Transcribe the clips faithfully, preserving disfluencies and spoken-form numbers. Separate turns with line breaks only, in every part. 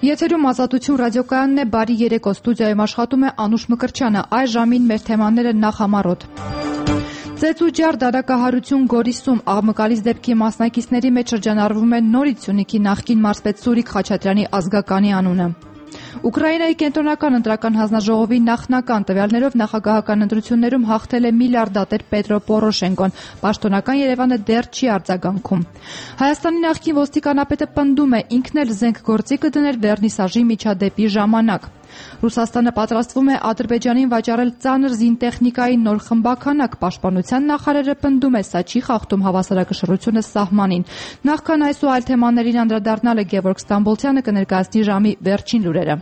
Եթերում Ազատություն ռադիոկայանն է, բարի երեկո, ստուդիայում աշխատում է Անուշ Մկրտչյանը, այս ժամին մեր թեմաները նախամարոտ։ Ծեծ ու ջար դարակահարություն Գորիսում, աղմկալից դեպքի մասնակիցների մեջ շրջանառվում է նորից Սյունիքի նախկին մարզպետ Սուրիկ Խաչատրյանի ազգականի անունը։ Ուկրաինայի կենտրոնական ընտրական հանձնաժողովի նախնական տվյալներով նախագահական ընտրություններում հաղթել է միլիարդատեր Պետրո Պորոշենկոն, պաշտոնական Երևանը դեռ չի արձագանքում։ Հայաստանի նախկին ոստիկանապետը պնդում է, ինքն էլ զենք գործի կդներ վերնիսաժի միջադեպի ժամանակ։ Ռուսաստանը պատրաստվում է Ադրբեջանին վաճառել ծանր զինտեխնիկայի նոր խմբականակ, պաշտպանության նախարարը պնդում է, սա չի խախտում հավասարակշռությունը սահմանին։ Նախքան այս ու այլ թեմաներին անդրադառնալը Գևորգ Ստամբոլցյանը կներկայացնի ժամի վերջին լուրերը։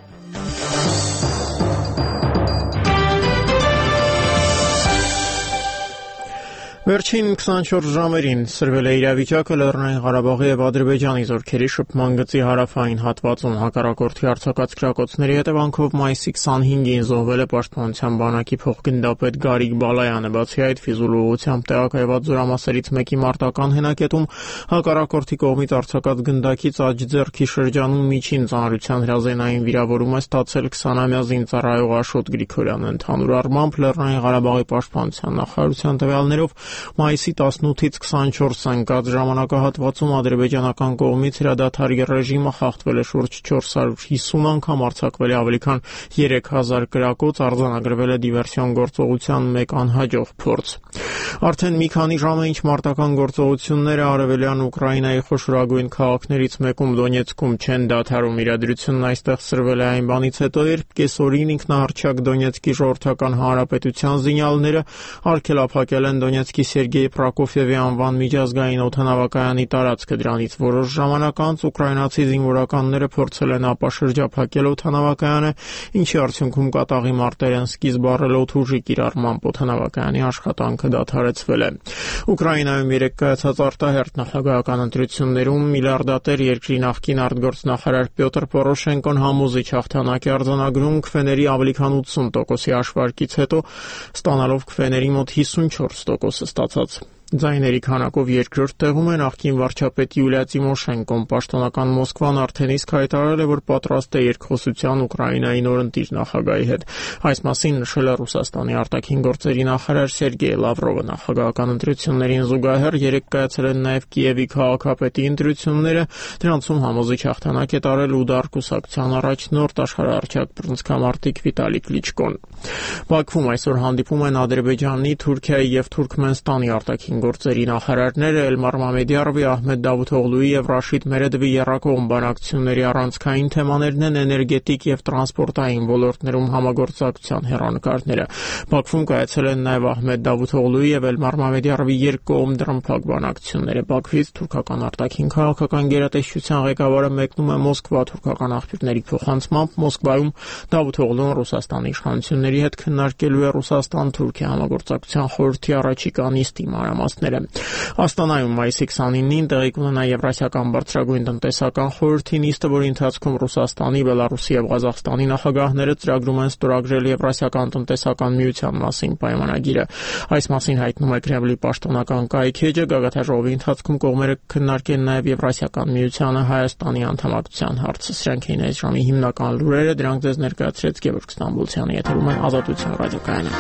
Վերջին քսանչորս ժամերին սրվել է իրավիճակը Լեռնային Ղարաբաղի եւ Ադրբեջանի զորքերի շփման գծի հարավային հատվածում հակառակորդի արձակած կրակոցների հետևանքով մայիսի քսանհինգին զոհվել է Պաշտպանության բանակի փոխգնդապետ Գարիկ Բալայանը, բացի այդ Ֆիզուլ ուղղությամբ տեղակայված զորամասերից մեկի մարտական հենակետում հակառակորդի կողմից արձակած գնդակից աջ ձեռքի շրջանում միջին ծանրության հրազենային վիրավորում է ստացել քսանամյա զինծառայող Աշոտ Գրիգորյանը։ Ընդհանուր առմամբ Լեռնային Ղարաբաղի պաշտպանության նախարարության տվյալներով մայիսի տասնութից քսանչորս ընկած ժամանակահատվածում ադրբեջանական կողմից հրադադարի ռեժիմը խախտվել է շուրջ չորս հարյուր հիսուն անգամ, արձակվել է ավելի քան երեք հազար կրակոց, արձանագրվել է դիվերսիոն գործողության մեկ անհաջող փորձ։ Արդեն մի քանի ժամ է ինչ մարտական գործողությունները արևելյան Ուկրաինայի խոշորագույն քաղաքներից մեկում Դոնեցկում չեն դադարում։ Իրադրությունն այստեղ սրվել է այն բանից հետո, երբ կեսօրին ինքնահռչակ Դոնեցկի ժողովրդական հանրապետության զինյալները արգելափակել են Դոնեցկի Սերգեյ Պրոկոֆիևի անվան միջազգային օդանավակայանի տարածքը։ Դրանից որոշ ժամանակ անց ուկրաինացի զինվորականները փորձել են ապաշրջափակել օդանավակայանը, ինչի արդյունքում կատաղի մարտեր են սկիզբ առել օդուժի կիրառմամբ, օդանավակայանի աշխատանքը դադարեցվել է։ Ուկրաինայում երեկ կայացած արտահերթ նախագահական ընտրություններում միլիարդատեր երկրի նախկին արտգործնախարար Պյոտր Պորոշենկոն համոզիչ հաղթանակ է արձանագրում քվեների ավելի քան ութսուն տոկոսի հաշվարկից հետո, ստանալով քվեների մոտ հիսունչորս տոկոս ստացած ձայների քանակով երկրորդ տեղում է նախկին վարչապետ Յուլիա Տիմոշենկոն։ Պաշտոնական Մոսկվան արդեն իսկ հայտարարել է, որ պատրաստ է երկխոսության Ուկրաինայի նորընտիր նախագահի հետ։ Այս մասին նշել է Ռուսաստանի արտաքին գործերի նախարար Սերգեյ Լավրովը։ Նախագահական ընտրություններին զուգահեռ երեկ կայացել են նաև Կիևի քաղաքապետի ընտրությունները, դրանցում համոզիչ հաղթանակ է տարել ուդար կուսակցության առաջնորդ աշխարհահռչակ բռնցքամարտիկ Վիտալի Կլիչկոն։ Բաքվում այսօր հանդիպում են Ադրբեջանի, Թուրքիայի եւ Թուրքմենստանի արտաքին գործերի նախարարները Էլմար Մամեդյարովի, Ահմեդ Դավութօղլուի եւ Ռաշիդ Մերեդովի եռակողմ բանակցությունների առանցքային թեմաներն են էներգետիկ եւ տրանսպորտային ոլորտներում համագործակցության հեռանկարները։ Բաքվում կայացել են նաեւ Ահմեդ Դավութօղլուի եւ Էլմար Մամեդյարովի երկկողմ դրամփակ բանակցությունները։ Բաքվից թուրքական արտաքին քաղաքական գերատեսչության ղեկավարը մեկնում է Մոսկվա թուրքական աղբյուրների փոխանցմամբ։ Մոսկվայում Դավութօղլուն Ռուսաստանի իշխանությունների հետ քննարկելու է Ռուսաստան-Թուրքիա համագործակցության խորհրդի առաջիկա նիստի մանրամասները։ Աստանայում մայիսի քսանինին տեղի կունենա Եվրասիական բարձրագույն տնտեսական խորհրդի նիստը, որի ընթացքում Ռուսաստանի, Բելարուսի եւ Ղազախստանի նախագահները ծրագրում են ստորագրել Եվրասիական տնտեսական միության մասին պայմանագիրը։ Այս մասին հայտնում է Կրեմլի պաշտոնական կայքեջը։ Գագաթնաժողովի ընթացքում կողմերը կքննարկեն նաեւ Եվրասիական միությանը Հայաստանի անդամակցության հարցը։ Սրանք էին այս ժամի հիմնական լուրերը, դրանք ձեզ ներկայացրեց Գևորգ Ստամբոլցյանը։ Եթերում է Ազատություն ռադիոկայանը։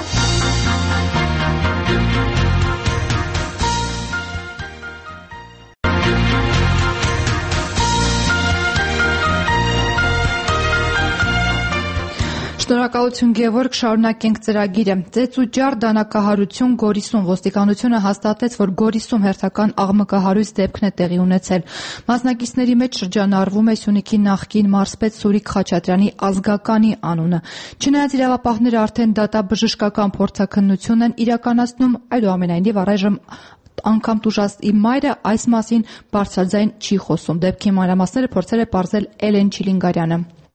Շնորհակալություն Գևորգ, շարունակենք ծրագիրը։ Ծեծ ու ջար դանակահարություն Գորիսում, ոստիկանությունը հաստատեց, որ Գորիսում հերթական աղմկահարույց դեպքն է տեղի ունեցել։ Մասնակիցների մեջ շրջանառվում է Սյունիքի նախկին մարզպետ Սուրիկ Խաչատրյանի ազգականի անունը։ Չնայած իրավապահները արդեն դատաբժշկական փորձաքննություն են իրականացնում, այլուամենայնիվ առայժմ անգամ տուժածի մայրը այս մասին բարձրաձայն չի խոսում։ Դեպքի մանրամասները փորձել է պարզել Էլեն Չիլինգարյանը։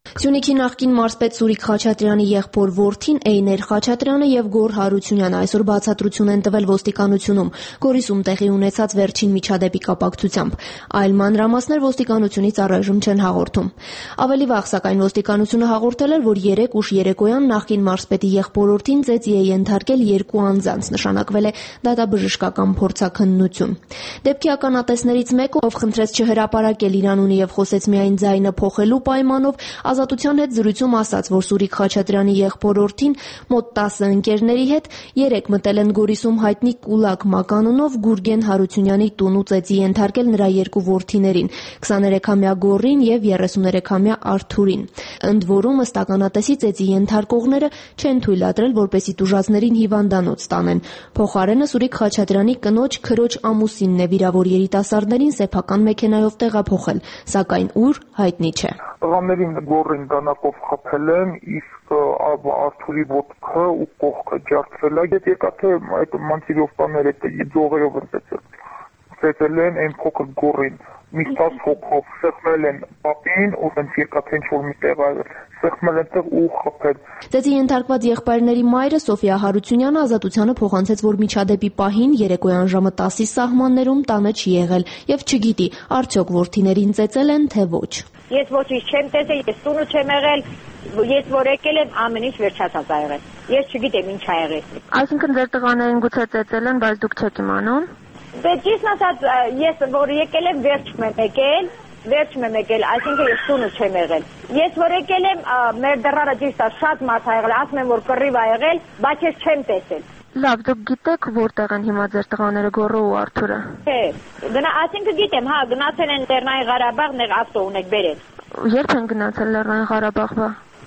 Սյունիքի նախկին մարզպետ Սուրիկ Խաչատրյանի եղբոր որդին Էյներ Խաչատրյանը եւ Գոռ Հարությունյանը այսօր բացատրություն են տվել ոստիկանությունում Գորիսում տեղի ունեցած վերջին միջադեպի կապակցությամբ։ Այլ մանրամասներ ոստիկանությունից առայժմ չեն հաղորդում։ Ավելի վաղ, սակայն, ոստիկանությունը հաղորդել էր, որ երեկ ուշ երեկոյան նախկին մարզպետի եղբորորդին ծեծի է ենթարկել երկու անձանց, նշանակվել է դատաբժշկական փորձաքննություն։ Դեպքի ականատեսներից մեկը, ով խնդրեց չհրապարակել իր անունը եւ խոսեց միայն ձայնը փոխելու պայմանով, Ազատության հետ զրույցում ասաց, որ Սուրիկ Խաչատրյանի եղբորորդին մոտ տասը ընկերների հետ երեկ մտել են Գորիսում հայտնի Կուլակ մականունով Գուրգեն Հարությունյանի տուն ու ծեծի ենթարկել նրա երկու որդիներին՝ քսաներեքամյա Գոռին եւ երեսուներեքամյա Արթուրին։ Ընդ որում, ըստ ականատեսի, ծեծի ենթարկողները չեն թույլատրել, որպեսզի տուժածներին հիվանդանոց տանեն։ Փոխարենը Սուրիկ Խաչատրյանի կնոջ քրոջ ամուսինն է վիրավոր երիտասարդներին սեփական մեքենայով տեղափոխել, սակայն ուր հայտնի չէ։
Տղաներին Գոռին դանակով խփել են, իսկ Արթուրի ոտքը ու կողքը ջարդվել է։ Եթե եկա թե այդ մանցիրովկաները ձողերով են ծեծել։ Ծեծել են այն փոքր Գոռին, մի տասը հոգով սեղմել են պապին ու այնց եկա թե ինչ-որ մի տեղ սեղմել են տեղ ու խփել։
Ծեծի ենթարկված եղբայրների մայրը Սոֆիա Հարությունյանը Ազատությանը փոխանցեց, որ միջադեպի պահին երեկոյան ժամը տասի սահմաններում տանը չի եղել եւ չգիտի արդյոք որդիներին ծեծել են թե ոչ։
Ես ոչինչ չեմ տեսել, ես տունը չեմ եղել, ես որ եկել եմ, ամեն ինչ վերջացած ա եղել։ Ես չգիտեմ ինչ ա եղել։
Այսինքն ձեր տղաներին գուցե ծեծել են, բայց դուք չեք իմանում։
Դե ճիշտ ասած, ես որ եկել եմ, վերջում եմ եկել, վերջում եմ եկել, այսինքն ես տունը չեմ եղել։ Ես որ եկել եմ, մեր դռները ճիշտ է շատ մարդ ա եղել, ասում եմ որ կռիվ ա եղել, բայց ես չեմ տեսել։
Լավ, դուք գիտեք որտեղ են հիմա ձեր տղաները Գոռը ու Արթուրը։
Չէ, գնա, այսինքն գիտեմ, հա, գնացել են Լեռնային Ղարաբաղ, ներ ավտո ունեք բերել։
Երբ են գնացել Լեռնային Ղարաբաղ։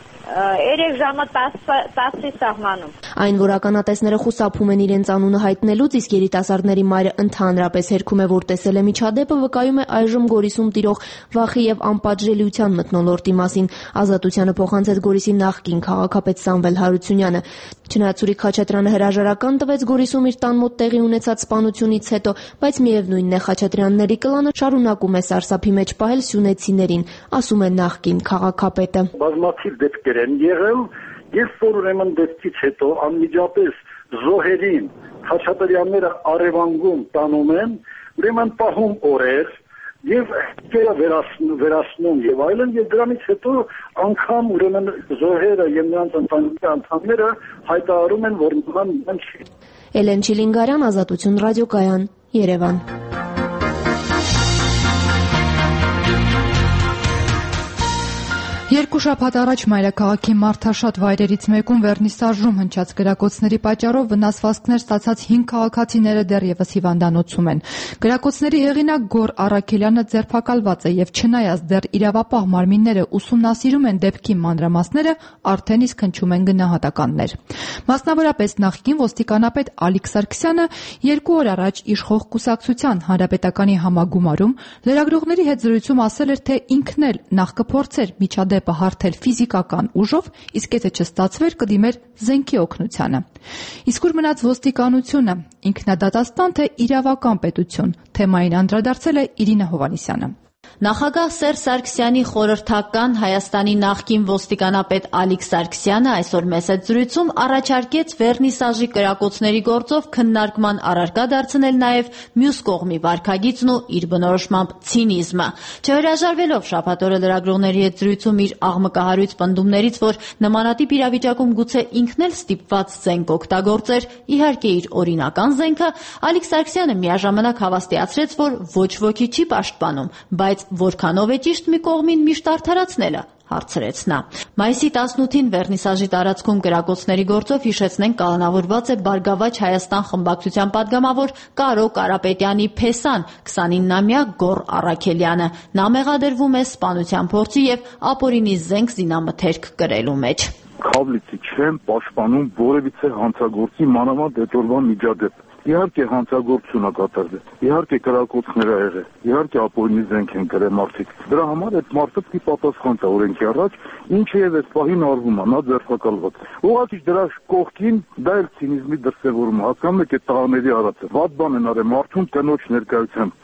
երեք ժամը տասի սահմանում։
Այն, որ ականատեսները խուսափում են իրենց անունը հայտնելուց, իսկ երիտասարդների մայրը ընդհանրապես հերքում է, որ տեսել է միջադեպը, վկայում է այժմ Գորիսում տիրող վախի եւ անպատժելիության մթնոլորտի մասին։ Ազատությանը փոխանցեց Գորիսի նախկին քաղաքապետ Սամվել Հարությունյանը։ Չնայած Սուրիկ Խաչատրյանը հրաժարական տվեց Գորիսում իր տան մոտ տեղի ունեցած սպանությունից հետո, բայց միևնույնն է, Խաչատրյանների կլանը շարունակում է սարսափի մեջ պահել սյունեցիներին, ասում է նախկին քաղաքապետը։
Բազմաթիվ դեպքեր են եղել, երբ որ ուրեմն դեպքից հետո անմիջապես զոհերին Խաչատրյանները Արևանգում տանում են, ուրեմն պահում օրեր եւ վերացնում եւ այլն, եւ դրանից հետո անգամ ուրեմն զոհերը եւ նրանց ընտանիքի անդամները հայտարարում են, որ նման չի։
Էլեն Չիլինգարյան, Ազատություն ռադիոկայան, Երևան։
Երկու շաբաթ առաջ մայրաքաղաքի մարդաշատ վայրերից մեկում Վերնիսաժում հնչած կրակոցների պատճառով վնասվածքներ ստացած հինգ քաղաքացիները դեռևս հիվանդանոցում են։ Կրակոցների հեղինակ Գոռ Առաքելյանը ձերբակալված է եւ չնայած դեռ իրավապահ մարմինները ուսումնասիրում են դեպքի մանրամասները, արդեն իսկ հնչում են գնահատականներ։ Մասնավորապես նախկին ոստիկանապետ Ալիկ Սարգսյանը երկու օր առաջ իշխող կուսակցության հանրապետականի համագումարում լրագրողների հետ զրույցում ասել էր, թե ինքն էլ նախ կփորձեր միջադեպը հարթել ֆիզիկական ուժով, իսկ եթե չստացվեր կդիմեր զենքի օգնությանը։ Իսկ ուր մնաց ոստիկանությունը, ինքնադատաստան թե իրավական պետություն, թեմային անդրադարձել է Իրինա Հովհաննիսյանը։
Նախագահ Սերժ Սարգսյանի խորհրդական Հայաստանի նախկին ոստիկանապետ Ալիկ Սարգսյանը այսօր մեծ զրույցում առաջարկեց Վերնիսաժի կրակոցների գործով քննարկման առարկա դարձնել նաև մյուս կողմի վարքագիծն ու իր բնորոշմամբ ցինիզմը։ Չհրաժարվելով շաբաթ օրը լրագրողների հետ զրույցում իր աղմկահարույց պնդումներից, որ նմանատիպ իրավիճակում գուցե ինքն էլ ստիպված զենք օգտագործեր, իհարկե իր օրինական զենքը, Ալիկ Սարգսյանը միաժամանակ հավաստիացրեց, որ ոչ ոքի չի պաշտպանում, բայց որքանով է ճիշտ մի կողմին միշտ արդարացնելը, հարցրեց նա։ Մայիսի տասնութին Վերնիսաժի տարածքում կրակոցների գործով հիշեցնենք կալանավորված է Բարգավաճ Հայաստան խմբակցության падգամավոր Կարո Կարապետյանի փեսան քսանինամյա Գոռ Առաքելյանը։ Նա մեղադրվում է սպանության փորձի եւ ապօրինի զենք զինամթերք կրելու մեջ։
Քավլիցի չեն պաշտպանում որևիցե հանցագործի մանավանդ դետորվա միջադեպ։ Իհարկե հանցագործություն է կատարվել, իհարկե կրակոցներ ա եղել, իհարկե ապօրինի զենք են կրել մարդիկ։ Դրա համար այդ մարդը պիտի պատասխան տա օրենքի առաջ, ինչը եւ այս պահին արվում է, նա ձերբակալված։ Ուղղակի դրա կողքին դա էլ ցինիզմի դրսևորում է, հասկանում եք այդ տղաների արածը։ Վատ բան են արել մարդուն կնոջ ներկայությամբ։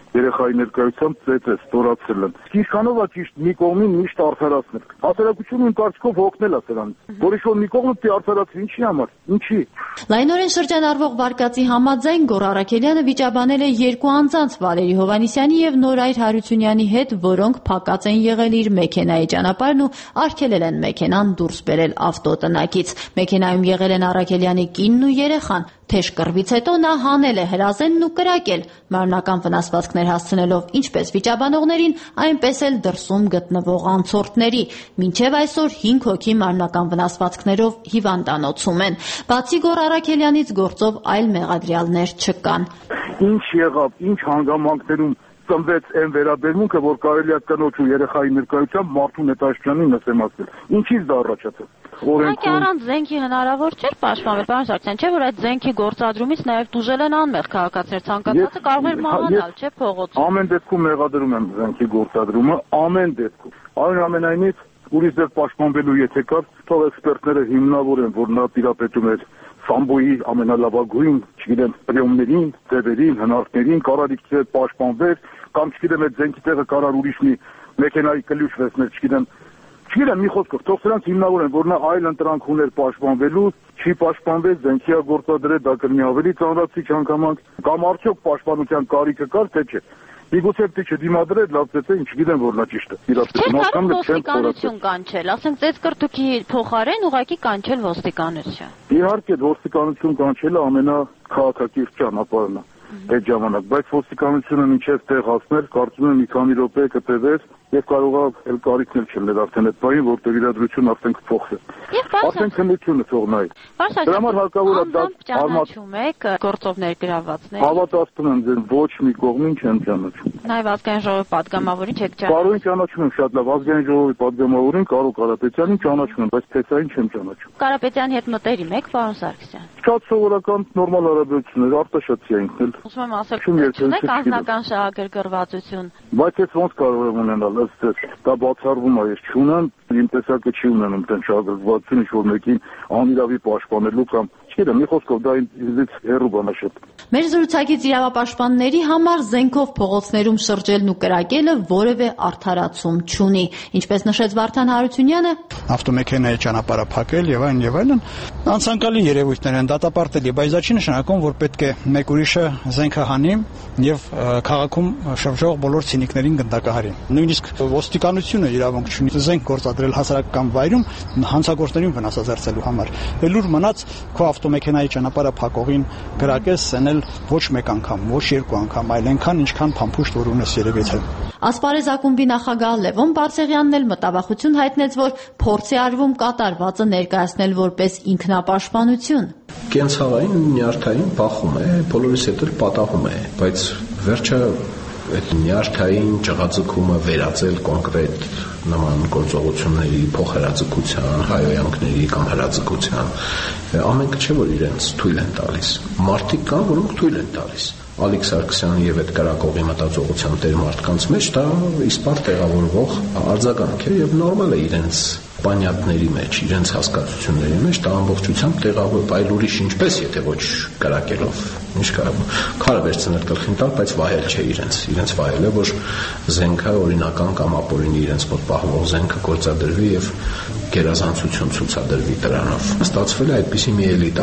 երեխայի ներկայությամբ ծեծե ստորացել են։ Ինչքանով է ճիշտ մի կողմին միշտ արդարացնել։ Հասարակությունը իմ կարծիքով հոգնել է սրանից։ Որի շո մի կողմը պիտի արդարացվի, ինչի համար։ Ինչի։
Լայնորեն շրջանառվող վարկածի համաձայն Գոռ Առաքելյանը վիճաբանել է երկու անձանց՝ Վալերի Հովհաննիսյանի եւ Նորայր Հարությունյանի հետ, որոնք փակած են եղել իր մեքենայի ճանապարհն ու արգելել են մեքենան դուրս բերել ավտոտնակից։ Մեքենայում եղել են Առաքելյանի կինն ու երեխան։ Թեժ կռվից հետո նա հանել է հրազենն ու կրակել, մարմնական վնասվածքներ հասցնելով ինչպես վիճաբանողներին, այնպես էլ դրսում գտնվող անցորդների։ Մինչև այսօր հինգ հոգի մարմնական վնասվածքներով հիվանդանոցում են։ Բացի Գոռ Առաքելյանից գործով այլ մեղադրյալներ չկան։
Ինչ եղավ, ինչ հանգամանքներում ծնվեց այն վերաբերմունքը, որ կարելի է կնոջ ու երեխայի ներկայությամբ մարդու նետաշրջանին ասեմ ասել։ Ինչից դա առաջացավ։
Օրենքի առանց զենքի հնարավոր չէր պաշտպանվել, պարոն Սարգսյան, չէ՞ որ այդ զենքի գործադրումից նաև դուժել են անմեղ քաղաքացիներ, ցանկացածը կարող էր մահանալ, չէ՞ փողոցում։
Ամեն դեպքում մեղադրում եմ զենքի գործադրումը, ամեն դեպքում։ Այնուամենայնիվ ուրիշ ձեր պաշտպանվելու եթե կար, թող էքսպերտները հիմնավորեն, որ նա տիրապետում էր Սամբոյի ամենալավագույն, չգիտեմ, պրիոմներին, ձևերին, հնարքներին, կարար իքսի հետ պաշտպանվեր, կամ չգիտեմ այդ զենքի տեղը կարար ուրիշ մի մեքենայի կլյուչ վերցներ, չգիտեմ, չգիտեմ մի խոսքով, թող սրանց հիմնավորեն, որ նա այլ ընտրանք ուներ պաշտպանվելու, չի պաշտպանվել, զենքի է գործադրել, դա կլինի ավելի ծանրացիչ հանգամանք, կամ արդյոք պաշտպանության կարիքը կար, թե չէ։ Միգուցե պետք է դիմադրել, լավ ծեծե, ինչ գիտեմ, որ նա ճիշտ է։
Իրապետում ոստիկանություն կանչել, ասենք ծեծկրտուքի փոխարեն ուղղակի կանչել ոստիկանություն։
Իհարկե, ոստիկանություն կանչելը ամենաքաղաքակիրթ ճանապարհն է այդ ժամանակ, բայց ոստիկանությունը մինչև տեղ հասներ, կարծում եմ մի քանի րոպե կտևեր եւ կարողա էլ կարիքն էլ չլներ արդեն այդ բանի, որտեղ իրադրությունը արդեն կփոխվի։ Արդեն քննությունը թողնայի։ Դրա համար հարկավոր է դա
ճանաչում եք գործով ներգրավվածներ։
Հավատացնում եմ ձեր ոչ մի կողմին չեմ ճանաչում։
Նաեւ ազգային ժողովի падգամավորին չեք ճանաչում։
Պարոն ճանաչում եմ շատ լավ, ազգային ժողովի падգամավորին Կարո Կարապետյանին ճանաչում եմ, բայց Փեսային չեմ ճանաչում։
Կարապետյանի հետ մտերիմ եք, պարոն Սարգսյան։
Շատ սովորական նորմալ հարաբերություններ, Արտաշատի ենք էլ։
Ուզում եմ ասել, չունեք անձնական շահագրգռվածություն։
Բայց ես ոնց կարող եմ ունենալ, ըստ դա բացառվում է, ես չունեմ, իմ տեսակը չի ունենում տեն շահագրգռվածություն, ինչ որ մեկին անիրավի պաշտպանելու կամ չգիտեմ, մի խոսքով դա ինձից հեռու բան է շատ։
Մեր զրուցակից իրավապաշտպանների համար զենքով փողոցներում շրջելն ու կրակելը որևէ արդարացում չունի։ Ինչպես նշեց Վարդան Հարությունյանը,
ավտոմեքենայի ճանապարհը փակել եւ այն եւ այլն անցանկալի երևույթներ են, դատապարտելի, բայց դա չի նշանակում, որ պետք է մեկ ուրիշը զենքը հանի եւ քաղաքում շրջող բոլոր ցինիկներին գնդակահարի։ Նույնիսկ ոստիկանությունը իրավունք չունի զենք գործադրել հասարակական վայրում հանցագործներին վնասազերծելու համար։ Լուր մնաց քո ավտոմեքենայի ճանապարհը փակողին գրակես սենել ոչ մեկ անգամ, ոչ երկու անգամ, այլ այնքան ինչքան փամփուշտ որ ունես երևի թե։
Ասպարեզ ակումբի նախագահ Լևոն Բարձեղյանն էլ մտավախություն հայտնեց, որ փորձ է արվում կատարվածը ներկայացնել որպես ինքնապաշտպանություն։
Կենցաղային նյարդային բախում է, բոլորիս հետ էլ պատահում է, բայց վերջը այդ նյարդային ճղաձգումը վերածել կոնկրետ նման գործողությունների փոխհրաձգության, հայոյանքների կամ հրաձգության ամենքը չէ որ իրենց թույլ են տալիս։ Մարդիկ կան, որոնք թույլ են տալիս։ Ալիկ Սարգսյանի եւ այդ կրակողի մտածողության տեր մարդկանց մեջ դա իսպար տեղավորվող արձագանք է եւ նորմալ է իրենց պանյատների մեջ, իրենց հասկացությունների մեջ դա ամբողջությամբ տեղավորվում, այլ ուրիշ ինչպես, եթե ոչ կրակելով, ինչ կարող քարը վերցնել գլխին տալ, բայց վայել չէ իրենց, իրենց վայել է, որ զենքը օրինական կամ ապօրինի իրենց մոտ պահվող զենքը գործադրվի եւ գերազանցություն ցուցադրվի դրանով։ Ստացվել է այդպիսի մի էլիտա,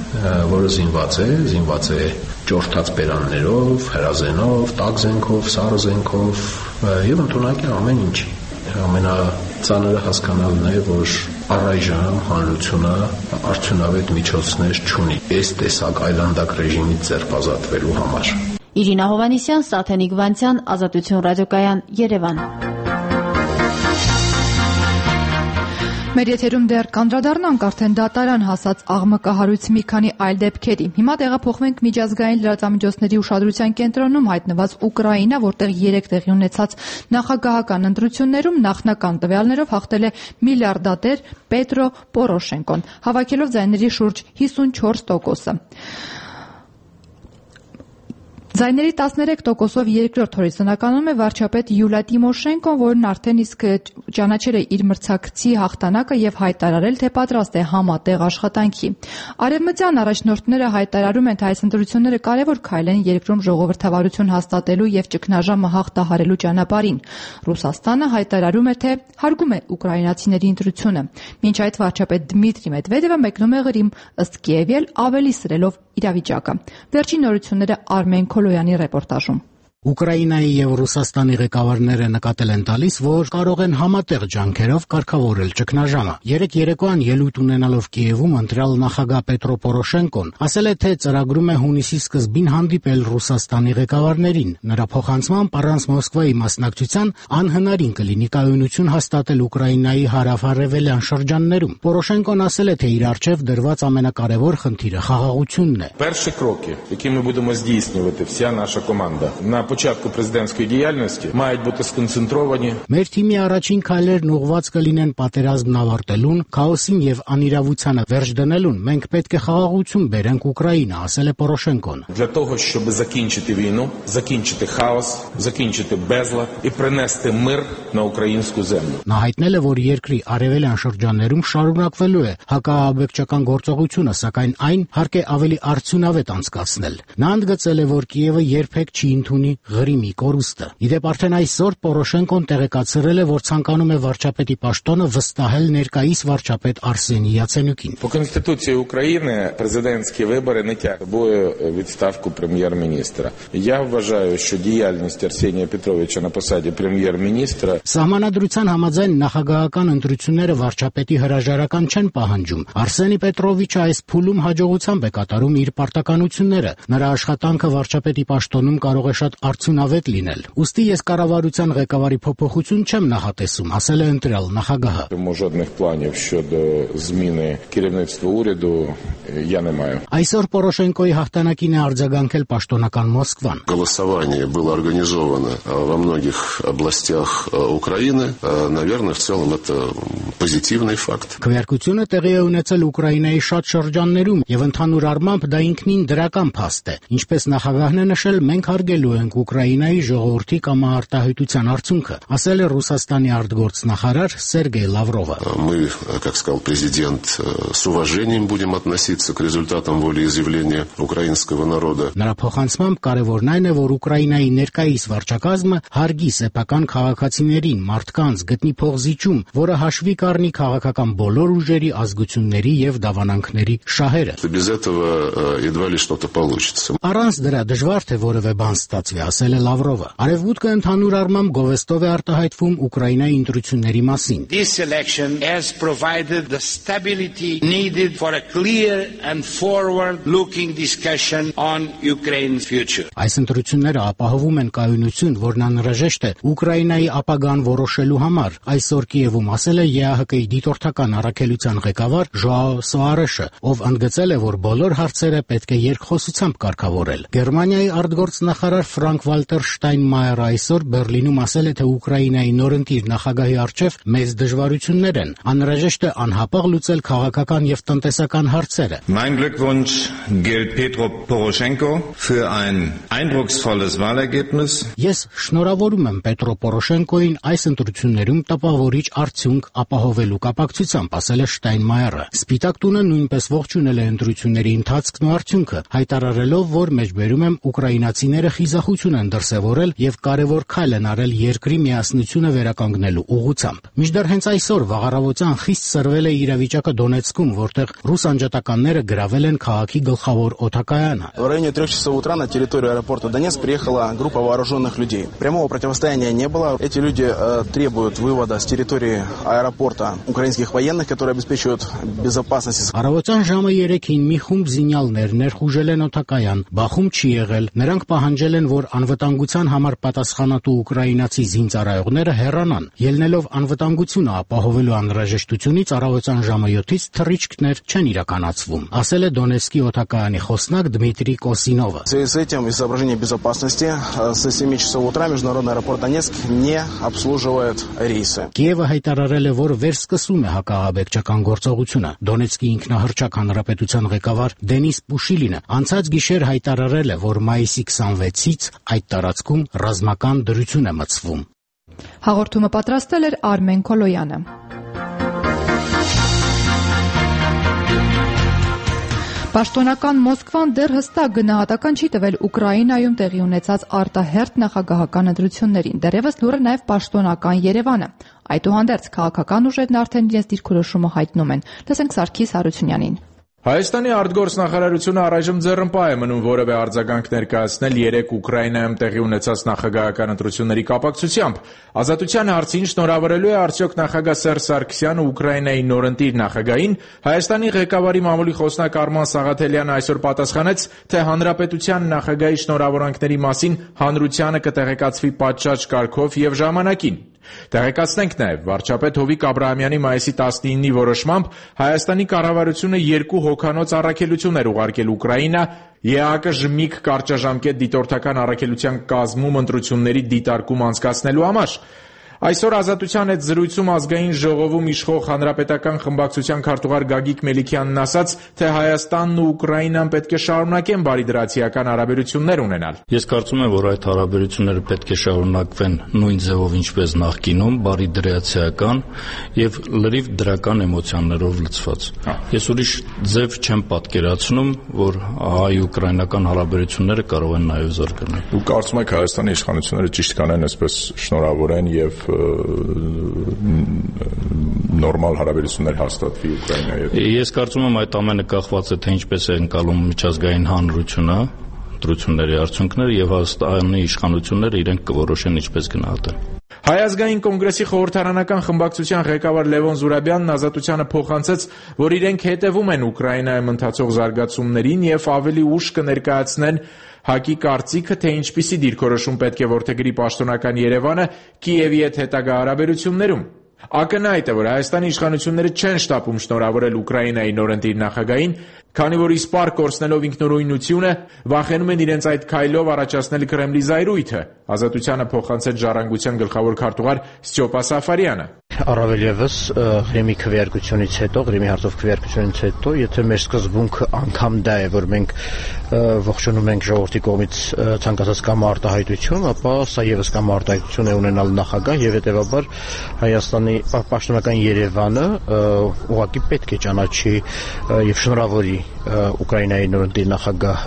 որը զինված է, զինված է ճորթած բերաններով, հրազենով, տաք զենքով, սառը զենքով եւ ընդունակ է ամեն ինչ։ Ամենածանրը հասկանալն է, որ առայժմ հանրությունը արդյունավետ միջոցներ չունի այս տեսակ այլանդակ ռեժիմից ձերբազատվելու համար։
Իրինա Հովհաննիսյան, Սաթենիկ Վանցյան, Ազատություն ռադիոկայան, Երևան։
Մեր եթերում դեռ կանդրադառնանք արդեն դատարան հասած աղմկահարույց մի քանի այլ դեպքերի։ Հիմա տեղափոխվենք միջազգային լրատվամիջոցների ուշադրության կենտրոնում հայտնված Ուկրաինա, որտեղ երեք տեղի ունեցած նախագահական ընտրություններում նախնական տվյալներով հաղթել է միլիարդատեր Պետրո Պորոշենկոն, հավաքելով ձայների շուրջ հիսունչորս տոկոսը։ Ձայների տասներեք տոկոսով երկրորդ հորիզոնականում է վարչապետ Յուլիա Տիմոշենկոն, որն արդեն իսկ ճանաչել է իր մրցակցի հաղթանակը եւ հայտարարել, թե պատրաստ է համատեղ աշխատանքի։ Արևմտյան առաջնորդները հայտարարում են, թե այս ընտրությունները կարևոր քայլ են երկրում ժողովրդավարություն հաստատելու եւ ճգնաժամը հաղթահարելու ճանապարհին։ Ռուսաստանը հայտարարում է, թե հարգում է ուկրաինացիների ընտրությունը։ Մինչ այդ վարչապետ Դմիտրի Մեդվեդևը մեկնում է Ղրիմ, ըստ Կիևի էլ ավելի սրելով իրավիճակը։ Վերջին նորությունները Արմեն Քոլոյանի ռեպորտաժում։
Ուկրաինայի եւ Ռուսաստանի ղեկավարները նկատել են տալիս, որ կարող են համատեղ ջանքերով կարգավորել ճգնաժամը։ Երեկ երեկոյան ելույթ ունենալով Կիևում ընտրյալ նախագահ Պետրո Պորոշենկոն ասել է, թե ծրագրում է հունիսի սկզբին հանդիպել Ռուսաստանի ղեկավարներին։ Նրա փոխանցմամբ առանց Մոսկվայի մասնակցության անհնարին կլինի կայունություն հաստատել Ուկրաինայի հարավ-արևելյան շրջաններում։ Պորոշենկոն ասել է, թե իր առջև դրված ամենակարևոր խնդիրը խաղաղությունն է։
Перші кроки, які ми будемо здійснювати, вся наша команда, на початку президентської діяльності мають бути сконцентровані.
Մեր թիմի առաջին քայլերն ուղղված կլինեն պատերազմն ավարտելուն, քաոսին եւ անիրավությանը վերջ դնելուն։ Մենք պետք է խաղաղություն բերենք Ուկրաինա, ասել է Պորոշենկոն։
Для того, щоб закінчити війну, закінчити хаос, закінчити безлад і принести мир на українську землю.
Նա հայտնել է, որ երկրի արևելյան շրջաններում շարունակվելու է հակաաբեկչական գործողությունը, սակայն այն հարկ է ավելի արդյունավետ անցկացնել։ Նա ընդգծել է, որ Կիևը երբեք չի ընդունի Ղրիմի կորուստը։ Իդեպ արդեն այսօր Պորոշենկոն տեղեկացրել է, որ ցանկանում է վարչապետի պաշտոնը վստահել ներկայիս варчапետ Արսենի Яценюкին։
По Конституції України президентські вибори не тягнуть собою відставку прем'єр-міністра. Я вважаю, що діяльність Арсенія Петровича на посаді прем'єр-міністра
Սահմանադրության համաձայն նախագահական ընտրությունները վարչապետի հրաժարական չեն պահանջում։ Արսենի Պետրովիչը այս փուլում հաջողությամբ է կատարում իր պարտականությունները։ Նրա աշխատանքը վարչապետի պաշտոնում կարող է շատ արդյունավետ լինել։ Ուստի ես կառավարության ղեկավարի փոփոխություն չեմ նախատեսում, ասել է ընտրյալ նախագահը։
Жодних планів щодо зміни керівництва уряду я не маю.
Այսօր Պորոշենկոյի հաղթանակին է արձագանքել պաշտոնական Մոսկվան։
Голосование было организовано во многих областях Украины. Наверное, в целом это позитивный факт.
Քվեարկությունը տեղի է ունեցել Ուկրաինայի շատ շրջաններում եւ ընդհանուր առմամբ դա ինքնին դրական փաստ է։ Ինչպես նախագահն է նշել, մենք հարգելու ենք Ուկրաինայի ժողովրդի կամարտահայտության արդյունքը, ասել է Ռուսաստանի արտգործնախարար Սերգեյ Լավրովը։
Мы, как сказал президент, с уважением будем относиться к результатам волеизъявления украинского народа.
Նրա փոխանցմամբ կարևորն այն է, որ Ուկրաինայի ներկայիս վարչակազմը հարգի սեփական քաղաքացիներին, մարդկանց, գտնի փողզիջում, որը հաշվի կառնի քաղաքական բոլոր ուժերի, ազգությունների եւ դավանանքների շահերը։
Без этого едва ли что-то получится.
Առանց դրա դժվար թե որևէ բան ստացվի, ասել է Լավրովը։ Արևմուտքը ընդհանուր առմամբ գովեստով է արտահայտվում Ուկրաինայի ընտրությունների մասին։
This election has provided the stability needed for a clear and forward-looking discussion on Ukraine's future.
Այս ընտրությունները ապահովում են կայունություն, որն անհրաժեշտ է Ուկրաինայի ապագան որոշելու համար։ Այսօր Կիևում ասել է ԵԱՀԿ-ի դիտորդական առաքելության ղեկավար Ժոաո Սոարեշը, ով ընդգծել է, որ բոլոր հարցերը պետք է երկխոսությամբ կարգավորել։ Գերմանիայի արտգործնախարար Ֆրանկ Վալտեր Շտայնմայերը այսօր Բերլինում ասել է, թե Ուկրաինայի նորընտիր նախագահի առջև մեծ դժվարություններ են։ Անհրաժեշտ է անհապաղ լուծել քաղաքական եւ տնտեսական հարցերը։
Mein Glückwunsch gilt Petro Poroschenko für ein eindrucksvolles Wahlergebnis.
Ես շնորհավորում եմ Պետրո Պորոշենկոին այս ընտրություններում տպավորիչ արդյունք ապահովելու կապակցությամբ, ասել է Շտայնմայերը։ Սպիտակ տունը նույնպես ողջունել է ընտրությունների ընթացքն ու արդյունքը, հայտարարելով, որ մեջբերում եմ ուկրաինացիները խիզախություն են դրսևորել եւ կարևոր քայլ են արել երկրի միասնությունը վերականգնելու ուղղությամբ։ Մինչդեռ հենց այսօր վաղառավոտյան խիստ սրվել է իրավիճակը Դոնեցկում, որտեղ ռուս անջատականները գրավել են քաղաքի գլխավոր օդակայանը։
В районе трех часов утра на территорию аэропорта Донецк приехала группа вооруженных людей. Прямого противостояния не было. Эти люди э, требуют вывода с территории аэропорта украинских военных, которые обеспечивают безопасность.
Առավոտյան ժամը երեքին մի խումբ զինյալներ ներխուժել են օդակայան։ Բախում չի եղել։ Նրանք պահանջել են, որ անվտանգության համար պատասխանատու ուկրաինացի զինծառայողները հեռանան, ելնելով անվտանգությունը ապահովելու անհրաժեշտությունից առավոտյան ժամը յոթից թռիչքներ չեն իրականացվում, ասել է Դոնեցկի օդակայանի խոսնակ Դմիտրի Կոսինովը։
В связи с этим из соображений безопасности с семи часов утра международный аэропорт Донецк не обслуживает рейсы.
Կիևը հայտարարել է, որ վերսկսում է հակաահաբեկչական գործողությունը։ Դոնեցկի ինքնահռչակ հանրապետության ղեկավար Դենիս Պուշիլինը անցած գիշեր հայտարարել է, որ մայիսի քսանվեցից այդ տարածքում ռազմական դրություն է մտցվում։
Հաղորդումը պատրաստել էր Արմեն Կոլոյանը։ Պաշտոնական Մոսկվան դեռ հստակ գնահատական չի տվել Ուկրաինայում տեղի ունեցած արտահերթ նախագահական ընտրություններին, դեռևս լուրը նաև պաշտոնական Երևանը։ Այդուհանդերձ քաղաքական ուժերն արդեն իրենց դիրքորոշումը հայտնում են։ Լսենք Սարգիս Հարությունյանին։
Հայաստանի արտգործնախարարությունը առայժմ ձեռնպահ է մնում որևէ արձագանք ներկայացնել երեք Ուկրաինայում տեղի ունեցած նախագահական ընտրությունների կապակցությամբ։ Ազատության հարցին շնորհավորելու է արդյոք նախագահ Սերժ Սարգսյանը Ուկրաինայի նորընտիր նախագահին, Հայաստանի ղեկավարի մամուլի խոսնակ Արման Սաղաթելյանը այսօր պատասխանեց, թե հանրապետության նախագահի շնորհավորանքների մասին հանրությանը կտեղեկացվի պատշաճ կարգով եւ ժամանակին։ Տեղեկացնենք նաև, վարչապետ Հովիկ Աբրահամյանի մայիսի տասնինի որոշմամբ Հայաստանի կառավարությունը երկու հոգանոց առաքելություն էր ուղարկել Ուկրաինա ԵԱԿ ԺՄԻԿ կարճաժամկետ դիտորդական առաքելության կազմում ընտրությունների դիտարկում անցկացնելու համար։ Այսօր Ազատության հետ զրույցում ազգային ժողովում իշխող հանրապետական խմբակցության քարտուղար Գագիկ Մելիքյանն ասաց, թե Հայաստանն ու Ուկրաինան պետք է շարունակեն բարիդրացիական հարաբերություններ ունենալ։
Ես կարծում եմ, որ այդ հարաբերությունները պետք է շարունակվեն նույն ձևով, ինչպես նախկինում, բարիդրացիական եւ լրիվ դրական էմոցիաներով լցված։ Ես ուրիշ ձև չեմ պատկերացնում, որ հայ-ուկրաինական հարաբերությունները կարող են նաեւ զարգանալ։
Ու կարծում եք Հայաստանի իշխանությունները ճիշտ կանեն այսպես շնորհավորեն եւ նորմալ հարաբերություններ հաստատվի Ուկրաինայի հետ։
Ես կարծում եմ այդ ամենը կախված է թե ինչպես է ընկալում միջազգային հանրությունը, ընտրությունների արդյունքները եւ Հայաստանի իշխանությունները իրենք կորոշեն ինչպես գնահատեն։
Հայ ազգային կոնգրեսի խորհրդարանական խմբակցության ղեկավար Լևոն Զուրաբյանն Ազատությանը փոխանցեց, որ իրենք հետևում են Ուկրաինայում ընթացող զարգացումներին եւ ավելի ուշ կներկայացնեն ՀԱԿ-ի կարծիքը, թե ինչպիսի դիրքորոշում պետք է որդեգրի պաշտոնական Երևանը Կիևի հետ հետագա հարաբերություններում։ Ակնհայտ է, որ Հայաստանի իշխանությունները չեն շտապում շնորհավորել Ուկրաինայի նորընտիր նախագահին, քանի որ իսպառ կորցնելով ինքնուրույնությունը վախենում են իրենց այդ քայլով առաջացնել Կրեմլի զայրույթը։ Ազատությանը փոխանցեց Ժառանգության գլխավոր քարտուղար Ստյոպա Սաֆարյանը։
Առավել ևս Ղրիմի քվեարկությունից հետո, Ղրիմի հարցով քվեարկությունից հետո, եթե մեր սկզբունքը անգամ դա է, որ մենք ողջունում ենք ժողովրդի կողմից ցանկացած կամ արտահայտություն, ապա սա ևս կամ արտահայտություն է ունենալ նախագահ եւ հետեւաբար Հայաստանի պաշտոնական Երևանը ուղղակի պետք է ճանաչի եւ շնորհավորի Ուկրաինայի նորընտիր նախագահ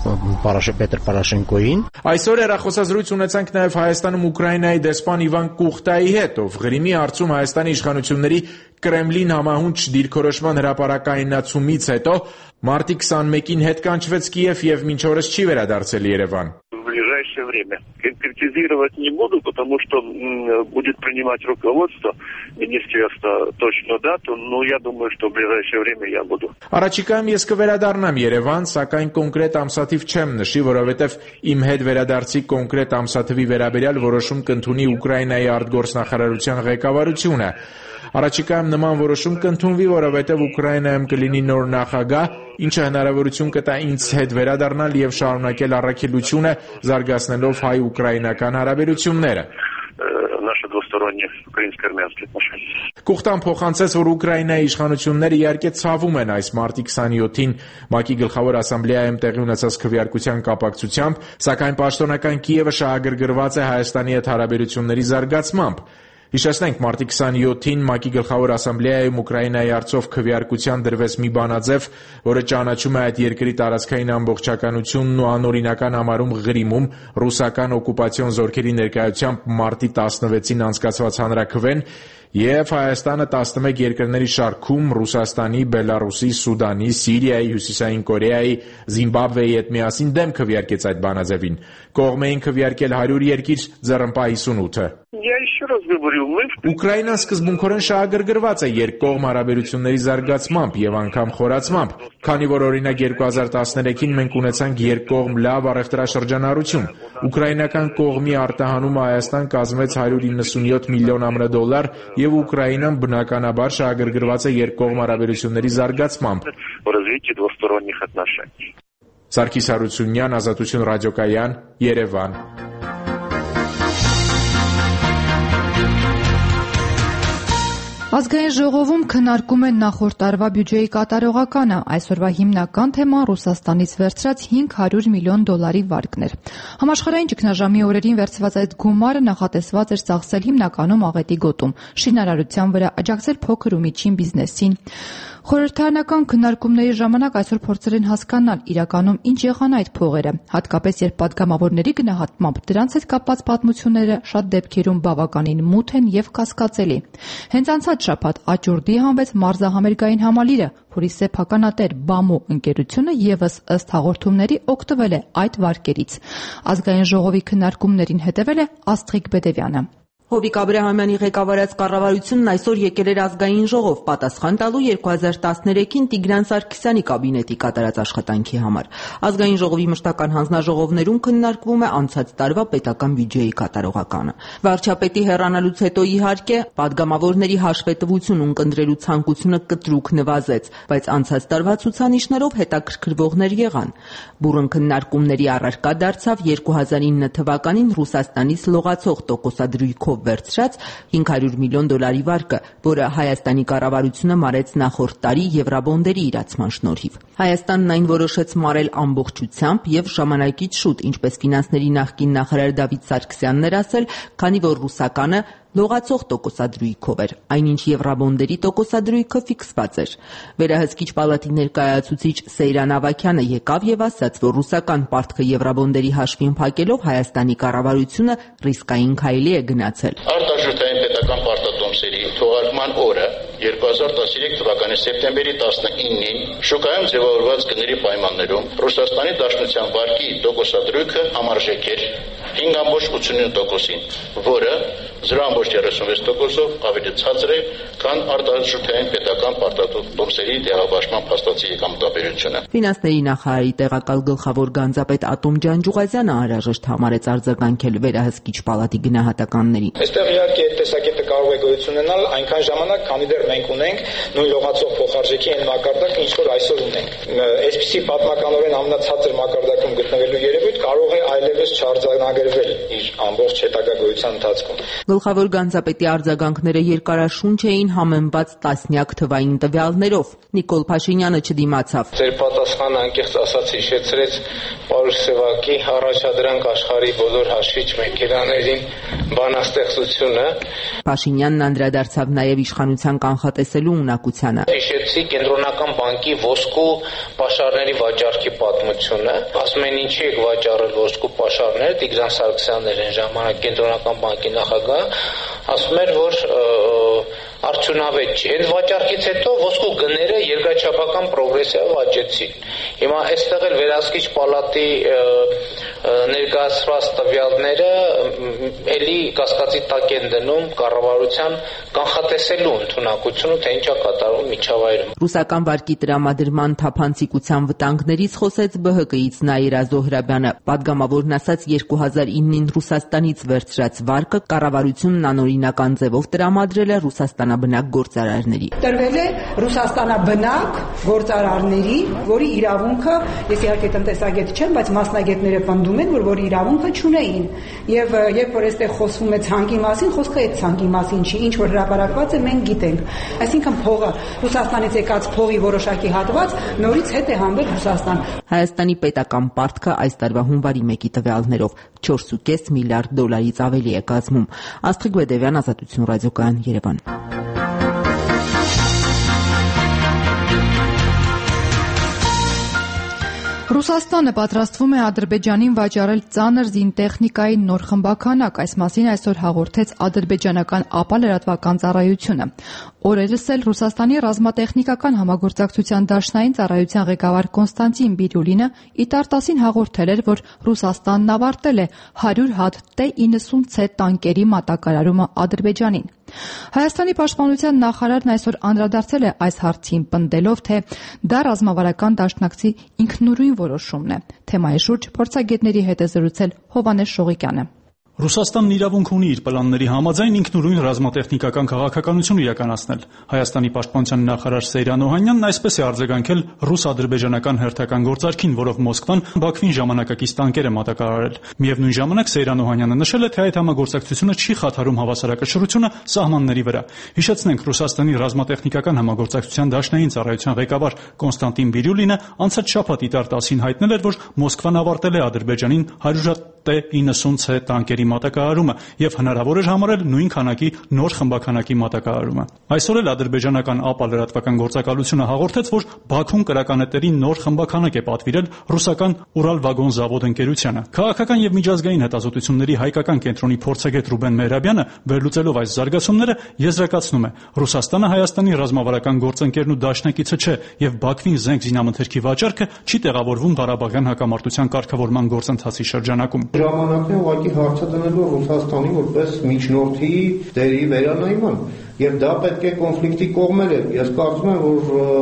Պետր Պորոշենկոին։
Այսօր հեռախոսազրույց ունեցանք նաև Հայաստանում Ուկրաինայի դեսպան Իվան Կուխտայի հետ, ով Ղրիմի հարցում Հայաստանի իշխանությունների Կրեմլին համահունչ դիրքորոշման հրապարակայնացումից հետո մարտի քսանմեկին հետ կանչվեց Կիև եւ մինչ օրս չի վերադարձել Երևան։
В ближайшее время. Конкретизировать не буду, потому что будет принимать руководство министерства точно дату, но я думаю, что в ближайшее время я буду.
Առաջիկայում ես կվերադառնամ Երևան, սակայն կոնկրետ ամսաթիվ չեմ նշի, որովհետև իմ հետ վերադարձի կոնկրետ ամսաթվի վերաբերյալ որոշում կընդունի Ուկրաինայի արտգործնախարարության ղեկավարությունը։ Առաջիկայում նման որոշում կընդունվի, որովհետև Ուկրաինայում կլինի նոր նախագահ, ինչը հնարավորություն կտա ինձ հետ վերադառնալ եւ շարունակել առաքելությունը, զարգացնելով հայ-ուկրաինական հարաբերությունները։
Наши двусторонние украинско-армянские отношения.
Կուխտան փոխանցեց, որ Ուկրաինայի իշխանությունները իհարկե ցավում են այս մարտի քսանյոթին ՄԱԿ-ի գլխավոր ասամբլեայում տեղի ունեցած քվեարկության կապակցությամբ, սակայն պաշտոնական Կիևը շահագրգռված է Հայաստանի հետ հարաբերությունների զարգացմամբ։ Հիշեցնենք, մարտի քսանյոթին ՄԱԿ-ի գլխավոր ասամբլեայում Ուկրաինայի հարցով քվեարկության դրվեց մի բանաձև, որը ճանաչում է այդ երկրի տարածքային ամբողջականությունն ու անօրինական համարում Ղրիմում ռուսական օկուպացիոն զորքերի ներկայությամբ մարտի տասնվեցին անցկացված հանրաքվեն եւ Հայաստանը տասնմեկ երկրների շարքում Ռուսաստանի, Բելարուսի, Սուդանի, Սիրիայի, Հյուսիսային Կորեայի, Զիմբաբվեի հետ միասին դեմ քվեարկեց այդ բանաձևին։ Կողմ էին քվեարկել հարյուր երկիր, ձեռնպահ հիսունութը։
еще раз говорю, мы...
Ուկրաինան սկզբունքորեն շահագրգռված է երկկողմ հարաբերությունների զարգացմամբ եւ անգամ խորացմամբ, քանի որ օրինակ երկու հազար տասներեքին մենք ունեցանք երկկողմ լավ առևտրաշրջանառություն։ Ուկրաինական կողմի արտահանումը Հայաստան կազմեց հարյուր իննսունյոթ միլիոն ամն դոլար եւ Ուկրաինան բնականաբար շահագրգռված է երկկողմ հարաբերությունների զարգացմամբ։ Սարգիս Հարությունյան, Ազատություն ռադիոկայան, Երևան։
Ազգային ժողովում քննարկում են նախորդ տարվա բյուջեի կատարողականը։ Այսօրվա հիմնական թեման Ռուսաստանից վերցրած հինգ հարյուր միլիոն դոլարի վարկն էր։ Համաշխարհային ճգնաժամի օրերին վերցված այդ գումարը նախատեսված էր ծախսել հիմնականում աղետի գոտում, շինարարության վրա, աջակցել փոքր ու միջին բիզնեսին։ Խորհրդարանական քննարկումների ժամանակ այսօր փորձել են հասկանալ իրականում ինչ եղան այդ փողերը, հատկապես երբ պատգամավորների գնահատմամբ դրանց հետ կապված պատմությունները շատ դեպքերում բավականին մութ են եւ կասկածելի։ Հենց անցած շաբաթ աճուրդի հանվեց մարզահամերգային համալիրը, որի սեփականատեր Բամու ընկերությունը եւս ըստ հաղորդումների օգտվել է այդ վարկերից։ Ազգային ժողովի քննարկումներին հետևել է Աստղիկ Բեդևյանը։
Հովիկ Աբրահամյանի ղեկավարած կառավարությունն այսօր եկել էր ազգային ժողով պատասխան տալու երկու հազար տասներեքին Տիգրան Սարգսյանի կաբինետի կատարած աշխատանքի համար։ Ազգային ժողովի մշտական հանձնաժողովներում քննարկվում է անցած տարվա պետական բյուջեի կատարողականը։ Վարչապետի հեռանալուց հետո իհարկե падգամավորների հաշվետվություն ունկնդրելու ցանկությունը կտրուկ նվազեց, բայց անցած տարվա ցուցանիշներով հետաքրքրվողներ եղան։ Բուրըն քննարկումների առարկա դարձավ երկու հազար ինը թվականին Ռուսաստանից լողացող տոկոսադրույքով վերցրած հինգ հարյուր միլիոն դոլարի վարկը, որը Հայաստանի կառավարությունը մարեց նախորդ տարի եվրաբոնդերի իրացման շնորհիվ։ Հայաստանն այն որոշեց մարել ամբողջությամբ եւ ժամանակից շուտ, ինչպես ֆինանսների նախկին նախարար Դավիթ Սարգսյանն էր ասել, քանի որ ռուսականը լողացող տոկոսադրույքով էր, այնինչ եվրաբոնդերի տոկոսադրույքը ֆիքսված էր։ Վերահսկիչ պալատի ներկայացուցիչ Սեյրան Ավագյանը եկավ եւ ասաց, որ ռուսական պարտքը եվրաբոնդերի հաշվին փակելով Հայաստանի կառավարությունը ռիսկային քայլի է գնացել։
Արտաշուտային պետական պարտատոմսերի թողարկման օրը երկու հազար տասներեք թվականի սեպտեմբերի տասնինին շուկայում ձևավորված գների պայմաններում Ռուսաստանի Դաշնության վարկի տոկոսադրույքը համարժեք էր հինգ ամբողջ ութսունինը տոկոսին, որը զրո ամբողջ երեսունվեց տոկոսով ավելի ցածր է, քան արտաշուտային պետական պարտատոմսերի տեղաբաշխման փաստացի եկամտաբերությունը։
Ֆինանսների նախարարի տեղակալ գլխավոր գանձապետ Ատոմ Ջանջուղազյանը անհրաժեշտ համարեց արձագանքել վերահսկիչ պալատի գնահատականներին։
Այստեղ իհարկե այդ տեսակետը կարող է գոյություն ունենալ այնքան ժամանակ, քանի դեռ մենք ունենք նույն լողացող փոխարժեքի այն մակարդակը, ինչ որ այսօր ունենք։ Այսպիսի պատմականորեն ամենացածր մակարդակում գտնվելու երևույթ կարող է այլևս չարձանագրվել իր ամբողջ հետագա գոյության ընթացքում։
Գլխավոր գանձապետի արձագանքները երկարաշունչ էին համեմված տասնյակ թվային տվյալներով։ Նիկոլ Փաշինյանը չդիմացավ։
Ձեր պատասխանը անկեղծ ասած հիշեցրեց Պարուս Սևակի առաջադրանք աշխարհի բոլոր հաշվիչ մեքենաներին բանաստեղծությունը։
Փաշինյանն անդրադարձավ նաև իշխանության կանխատեսելու ունակությանը։
Հիշեցի կենտրոնական բանկի ոսկու պաշարների վաճառքի պատմությունը։ Ասում են ինչի եք վաճառել ոսկու պաշարները, Տիգրան Սարգսյանն էր այն ժամանակ կենտրոնական բանկի նախագահ, ասում էր, որ արդյունավետ չի։ Այդ վաճառքից հետո ոսկու գները երկրաչափական պրոգրեսիայով աճեցին։ Հիմա այստեղ էլ վերահսկիչ պալատի ներկայացված տվյալները էլի կասկածի տակ են դնում կառավարության կանխատեսելու ընդունակությունը, թե ինչա կատարվում միջավայրում։
Ռուսական վարկի տրամադրման թափանցիկության վտանգներից խոսեց Բ Հ Կ-ից Նաիրա Զոհրաբյանը։ Պատգամավորն ասաց երկու հազար ինին Ռուսաստանից վերցրած վարկը կառավարությունն անօրինական ձևով տրամադրել է ռուսաստանաբնակ գործարարների։
Տրվել է ռուսաստանաբնակ գործարարների, որի իրավունքը, ես իհարկե տնտեսագետ չեմ, բայց մասնագետները պնդում են, որ որի իրավունքը չունեին։ Եվ երբ որ այստեղ խոսվում է ցանկի մասին, խոսքը այդ ցանկի մասին չի, ինչ որ հրապարակված է, մենք գիտենք։ Այսինքն փողը Ռուսաստանից եկած փողի որոշակի հատված նորից հետ է հանվել Ռուսաստան։
Հայաստանի պետական պարտքը այս տարվա հունվարի մեկի տվյալներով չորս կόμμα պենս միլիարդ դոլարից ավելի է կազմում։ Աստղիկ Բեդևյան, Ազատություն ռադիոկայան, Երևան։
Ռուսաստանը պատրաստվում է Ադրբեջանին վաճառել ծանր զինտեխնիկայի նոր խմբաքանակ, այս մասին այսօր հաղորդեց ադրբեջանական ԱՊԱ լրատվական ծառայությունը։ Օրերս էլ Ռուսաստանի ռազմատեխնիկական համագործակցության դաշնային ծառայության ղեկավար Կոնստանտին Բիրյուլինը ԻՏԱՐ-տասին հաղորդել էր, որ Ռուսաստանն ավարտել է հարյուր հատ Տե իննսուն ցե տանկերի մատակարարումը Ադրբեջանին։ Հայաստանի պաշտպանության նախարարն այսօր անդրադարձել է այս հարցին, պնդելով, թե դա ռազմավարական դաշնակցի ինքնուրույն որոշումն է։ Թեմայի շուրջ փորձագետների հետ է զրուցել Հովհաննես Շողիկյանը։
Ռուսաստանն իրավունք ունի իր պլանների համաձայն ինքնուրույն ռազմատեխնիկական քաղաքականություն իրականացնել։ Հայաստանի պաշտպանության նախարար Սեյրան Օհանյանն այսպես է արձագանքել ռուս-ադրբեջանական հերթական գործարքին, որով Մոսկվան Բաքվին ժամանակակից տանկեր է մատակարարել։ Միևնույն ժամանակ Սեյրան Օհանյանը նշել է, թե այդ համագործակցությունը չի խաթարում հավասարակշռությունը սահմանների վրա։ Հիշեցնենք, Ռուսաստանի ռազմատեխնիկական համագործակցության դաշնային ծառայության ղեկավար Կոնստանտին Բիրյուլինը անցած շաբաթ ԻՏԱՐ-տասին հայտնել էր, որ Մոսկվան ավարտել է Ադրբեջանին հարյուր Տե իննսուն ցե տանկերի մատակարարումը եւ հնարավոր էր համարել նույն քանակի նոր խմբաքանակի մատակարարումը։ Այսօր էլ ադրբեջանական ԱՊԱ լրատվական գործակալությունը հաղորդեց, որ Բաքուն կրականետերի նոր խմբաքանակ է պատվիրել ռուսական Ուրալ վագոն զավոդ ընկերությանը։ Քաղաքական եւ միջազգային հետազոտությունների հայկական կենտրոնի փորձագետ Ռուբեն Մեհրաբյանը, վերլուծելով այս զարգացումները, եզրակացնում է. Ռուսաստանը Հայաստանի ռազմավարական գործընկերն ու դաշնակիցը չէ եւ Բաքվին զենք զինամթերքի վաճառքը չի տեղավորվում Ղարաբաղյան հակամարտության կարգավորման գործընթացի շրջանակում։
Ժամանակն է ուղղակի հարցը դնելու Ռուսաստանի որպես միջնորդի դերի վերանայման, եւ դա պետք է կոնֆլիկտի կողմեր է։ Ես կարծում եմ,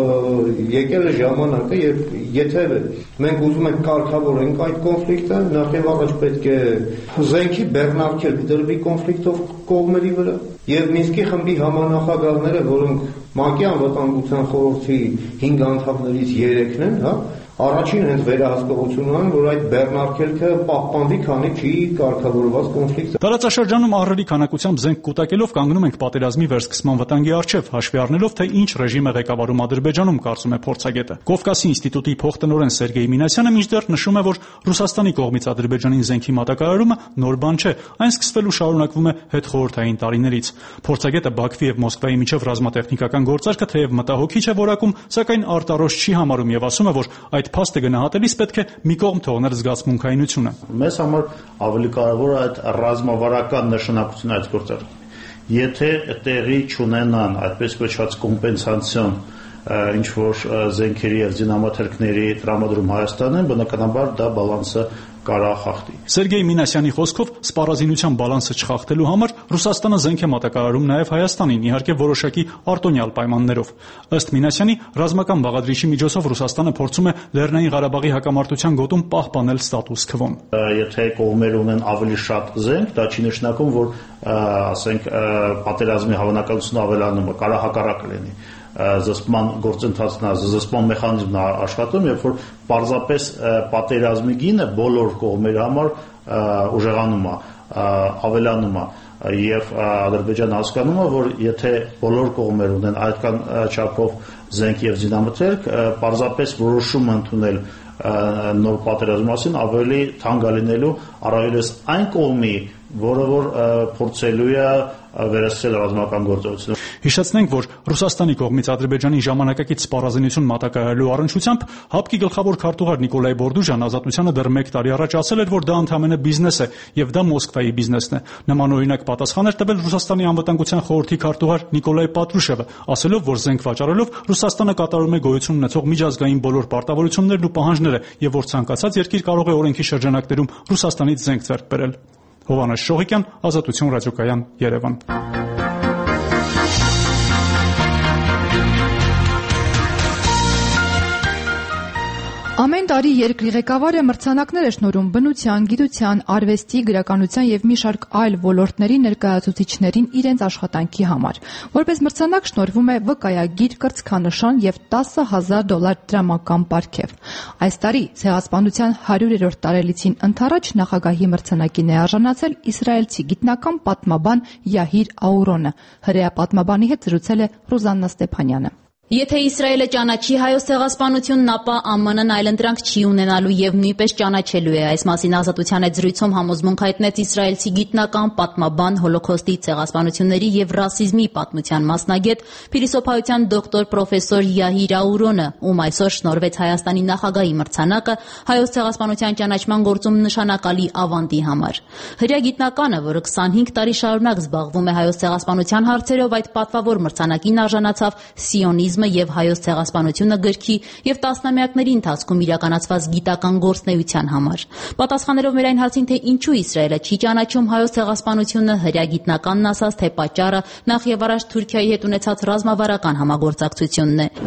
որ եկել է ժամանակը, եւ եթե մենք ուզում ենք կարգավորենք այդ կոնֆլիկտը, նախ եւ առաջ պետք է զենքի բեռնարկել դրվի կոնֆլիկտով կողմերի վրա, եւ Մինսկի խմբի համանախագահները, որոնք ՄԱԿ-ի անվտանգության խորհրդի հինգ անդամներից երեքն են, հա, առաջին հենց վերահսկողությունն են, որ այդ բեռնարկելքը պահպանվի, քանի չի կարգավորված կոնֆլիկտը։
Տարածաշրջանում ահռելի քանակությամբ զենք կուտակելով կանգնում ենք պատերազմի վերսկսման վտանգի առջև, հաշվի առնելով, թե ինչ ռեժիմ է ղեկավարում Ադրբեջանում, կարծում է փորձագետը։ Կովկասի ինստիտուտի փոխտնօրեն Սերգեյ Մինասյանը մինչդեռ նշում է, որ Ռուսաստանի կողմից Ադրբեջանին զենքի մատակարարումը նոր բան չէ, այն սկսվել ու շարունակվում է հետխորհրդային տարիներից։ Փորձագետը Բաքվի եւ Մոսկվայի միջև ռազմատեխնիկական գործարքը թեև մտահոգիչ է որակում, սակայն արտարոշ չի համարում եւ ասում է, որ այդ փաստը գնահատելիս պետք է մի կողմ թողնել զգացմունքայինությունը։
Մեզ համար ավելի կարևոր է այդ ռազմավարական նշանակությունը այդ գործարքի։ Եթե տեղի չունենան այդպես կոչված կոմպենսացիոն ինչ որ զենքերի եւ զինամթերքների տրամադրում Հայաստանին, բնականաբար դա բալանսը կարա խախտի։
Սերգեյ Մինասյանի խոսքով սպառազինության բալանսը չխախտելու համար Ռուսաստանը զենք է մատակարարում նաև Հայաստանին, իհարկե որոշակի արտոնյալ պայմաններով։ Ըստ Մինասյանի, ռազմական բաղադրիչի միջոցով Ռուսաստանը փորձում է Լեռնային Ղարաբաղի հակամարտության գոտում պահպանել ստատուս քվոն։
Եթե կողմերը ունեն ավելի շատ զենք, դա չի նշանակում, որ ասենք պատերազմի հավանականությունը ավելանում է, կարա հակառակը լինի։ Զսպման գործընթացն է, զսպման մեխանիզմն է աշխատում, երբ որ պարզապես պատերազմի գինը բոլոր կողմերի համար ուժեղանում է, ավելանում է, եւ Ադրբեջանը հասկանում է, որ եթե բոլոր կողմերը ունեն այդքան չափով զենք եւ զինամթերք, պարզապես որոշում ընդունել նոր պատերազմի մասին ավելի թանկ է լինելու առավելևս այն կողմի, որը որ փորձելու է վերահսկել ռազմական գործողությունը։
Հիշեցնենք, որ Ռուսաստանի կողմից Ադրբեջանի ժամանակակից սպառազինություն մատակարարելու առնչությամբ ՀԱՊԿ-ի գլխավոր քարտուղար Նիկոլայ Բորդուժան Ազատությանը դեռ մեկ տարի առաջ ասել էր, որ դա ընդհանրապես բիզնես է եւ դա Մոսկվայի բիզնեսն է։ Նմանօրինակ պատասխան էր տվել Ռուսաստանի անվտանգության խորհրդի քարտուղար Նիկոլայ Պատրուշևը, ասելով, որ զենք վաճառելով Ռուսաստանը կատարում է գոյություն ունեցող միջազգային բոլոր պարտավորություններն ու պահանջները եւ որ ցանկացած երկիր կարող է օրենքի շրջանակներում Ռուսաստանից զենք ձեռք բերել։ Հովհաննես Շողիկյան, Ազատություն ռադիոկայան, Երևան։
Ամեն տարի երկրի ղեկավարը մրցանակներ է շնորհում բնության, գիտության, արվեստի, գրականության եւ մի շարք այլ ոլորտների ներկայացուցիչներին իրենց աշխատանքի համար։ Որպես մրցանակ շնորհվում է վկայագիր, կրծքանշան եւ տասը հազար դոլար դրամական պարգև։ Այս տարի ցեղասպանության հարյուրերորդ տարելիցին ընդառաջ նախագահի մրցանակին է արժանացել իսրայելցի գիտնական պատմաբան Յահիր Աուրոնը։ Հրեա պատմաբանի հետ զրուցել է Ռուզաննա Ստեփանյանը։
Եթե Իսրայելը ճանաչի հայոց ցեղասպանությունն, ապա ԱՄՆ-ն այլընտրանք չի ունենալու եւ նույնպես ճանաչելու է։ Այս մասին Ազատության հետ զրույցում համոզմունք հայտնեց իսրայելցի գիտնական, պատմաբան, հոլոքոստի, ցեղասպանությունների եւ ռասիզմի պատմության մասնագետ, փիլիսոփայության դոկտոր պրոֆեսոր Յահիր Աուրոնը, ում այսօր շնորհվեց Հայաստանի նախագահի մրցանակը հայոց ցեղասպանության ճանաչման գործում նշանակալի ավանդի համար։ Հրեա գիտնականը, որը քսանհինգ տարի շարունակ զբաղվում է հայոց ցեղասպանության հարցերով, այդ պատվավոր մրցանակին արժանացավ «Սիոնիզմ եւ հայոց ցեղասպանությունը» գրքի եւ տասնամյակների ընթացքում իրականացված գիտական գործունեության համար։ Պատասխանելով մեր այն հարցին, թե ինչու Իսրայելը չի ճանաչում հայոց ցեղասպանությունը, հրեա գիտնականն ասաց, թե պատճառը նախ եւ առաջ Թուրքիայի հետ ունեցած ռազմավարական համագործակցությունն է։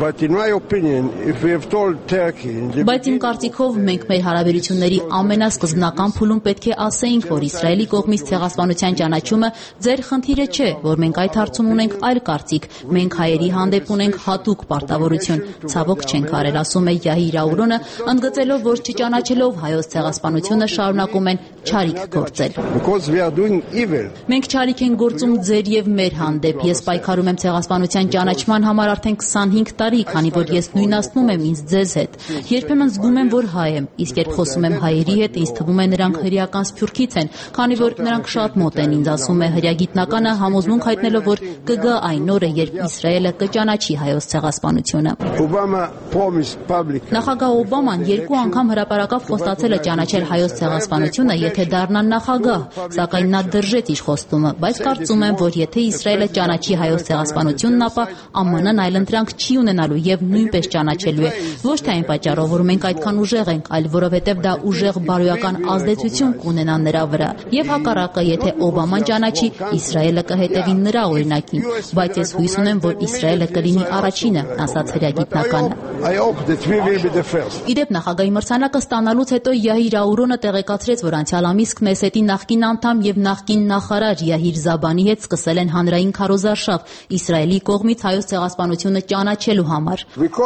Բայց իմ կարծիքով մենք մեր հարաբերությունների ամենասկզբնական փուլում պետք է ասեինք, որ Իսրայելի կողմից ցեղասպանության ճանաչումը ձեր խնդիրը չէ, որ մենք այդ հարցում ունենք այլ կարծիք, մենք հայերի հանդեպ ունենք հատուկ պարտավորություն, ցավոք չենք արել, ասում է Յահիր Աուրոնը, ընդգծելով, որ չճանաչելով հայոց ցեղասպանությունը շարունակում են չարիք գործել։ Մենք չարիք ենք գործում ձեր եւ մեր հանդեպ։ Ես պայքարում եմ ցեղասպանության ճանաչման համար արդեն քսանհինգ տարի, քանի որ ես նույնացնում եմ ինձ ձեզ հետ։ Երբեմն զգում եմ, որ հայ եմ, իսկ երբ խոսում եմ հայերի հետ, ինձ թվում է նրանք հրեական սփյուռքից են, քանի որ նրանք շատ մոտ են ինձ, ասում է հրեա գիտնականը, համոզմունք հայտնելով, որ կգա այն օրը, երբ Իսրայելը կճանաչի հայոց ցեղասպանությունը։ Նախագահ Օբաման երկու անգամ հրապարակավ խոստացել է ճանաչել հայոց ցեղասպանությունը, եթե դառնա նախագահ, սակայն նա դրժեց իր խոստումը, բայց կարծում եմ, որ եթե Իսրայելը ճանաչի հայոց ցեղասպանությունն, ապա ԱՄՆ-ն այլընտրանք չի ունենալու եւ նույնպես ճանաչելու է, ոչ թե այն պատճառով, որ մենք այդքան ուժեղ ենք, այլ որովհետեւ դա ուժեղ բարոյական ազդեցություն կունենա նրա վրա։ Եվ հակառակը, եթե Օբաման ճանաչի, Իսրայելը կհետևի նրա օրինակին, բայց ես հույս ունեմ, որ Իսրայելը կլինի առաջինը, ասաց հրեա գիտնականը։ Իդեպ նախագահի մրցանակը ստանալուց հետո Յահիր Աուրոնը տեղեկացրեց, որ անցյալ ամիս Քնեսետի նախկին անդամ եւ նախկին նախարար Յահիր Զաբանի հետ սկսել են հանրային քարոզարշավ Իսրայելի կողմից հայոց ցեղասպանությունը ճանաչելու համար։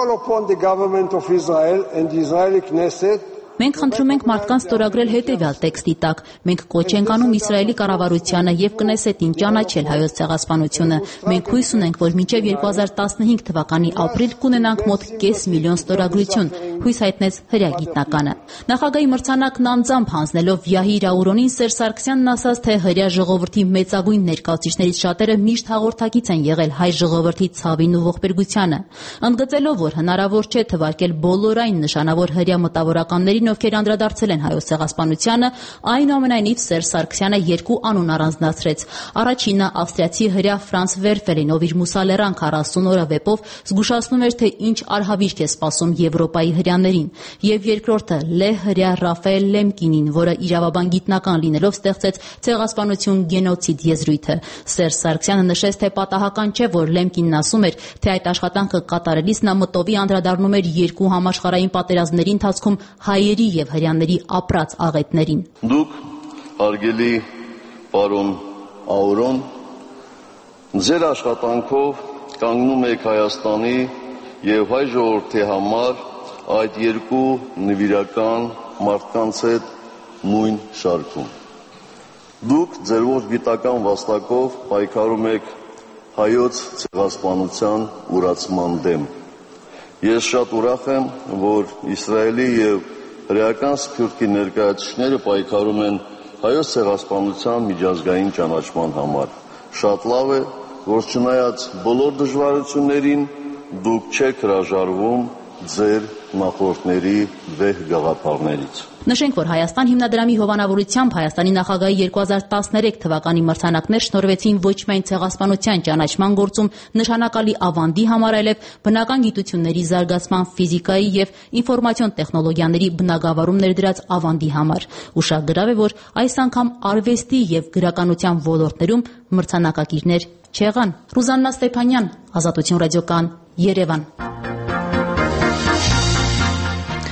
Մենք խնդրում ենք մարդկանց ստորագրել հետևյալ տեքստի տակ. մենք կոչ ենք անում Իսրայելի կառավարությանը եւ Կնեսետին ճանաչել հայոց ցեղասպանությունը։ Մենք հույս ունենք, որ մինչեւ երկու հազար տասնհինգ թվականի ապրիլ կունենանք մոտ կես միլիոն ստորագրություն, հույս հայտնեց հրեա գիտնականը։ Նախագահի մրցանակն անձամբ հանձնելով Յահիր Աուրոնին, Սերժ Սարգսյանն ասաց, թե հրեա ժողովրդի մեծագույն ներկայացուցիչներից շատերը միշտ հաղորդակից են եղել հայ ժողովրդի ցավին ու ողբերգությանը, ընդգծելով, որ հնարավոր չէ թվարկել բոլոր այն նշանավոր հրեա մտավորականներին, ովքեր անդրադարձել են հայոց ցեղասպանությանը, այնուամենայնիվ Սերժ Սարգսյանը երկու անուն առանձնացրեց։ Առաջինը ավստրիացի հրեա Ֆրանց Վերֆելին, ով իր «Մուսալերան քառասուն օրը» վեպով զգուշացնում էր, թե ինչ արհավիրք է սպասում Եվրոպայի հրեաներին, եւ երկրորդը լեհ հրեա Ռաֆայել Լեմկինին, որը իրավաբան գիտնական լինելով ստեղծեց ցեղասպանություն գենոցիդ եզրույթը։ Սերժ Սարգսյանը նշեց, թե պատահական չէ, որ Լեմկինն ասում էր, թե այդ աշխատանքը կատարելիս նա մտովի անդրադառնում էր երկու համաշխարհային պատերազմների ընթացքում հայերի եւ հրեաների ապրած աղետներին։
Դուք, արգելի պարոն Աուրոն, ձեր աշխատանքով կանգնում եք Հայաստանի եւ հայ ժողովրդի համար այդ երկու նվիրական մարդկանց հետ նույն շարքում։ Դուք ձեր ողջ գիտական վաստակով պայքարում եք հայոց ցեղասպանության ուրացման դեմ։ Ես շատ ուրախ եմ, որ Իսրայելի եւ հրեական սփյուռքի ներկայացուցիչները պայքարում են հայոց ցեղասպանության միջազգային ճանաչման համար։ Շատ լավ է, որ չնայած բոլոր դժվարություններին դուք չեք հրաժարվում ձեր նախորդների վեհ գաղափարներից։
Նշենք, որ Հայաստան հիմնադրամի հովանավորությամբ Հայաստանի նախագահի երկու հազար տասներեք թվականի մրցանակներ շնորհվեցին ոչ միայն ցեղասպանության ճանաչման գործում նշանակալի ավանդի համար, այլև բնական գիտությունների զարգացման, ֆիզիկայի եւ ինֆորմացիոն տեխնոլոգիաների բնագավառում ներդրած ավանդի համար։ Ուշագրավ է, որ այս անգամ արվեստի եւ գրականության ոլորտներում մրցանակակիրներ չեղան։ Ռուզաննա Ստեփանյան, Ազատություն ռադիոկան, Երևան։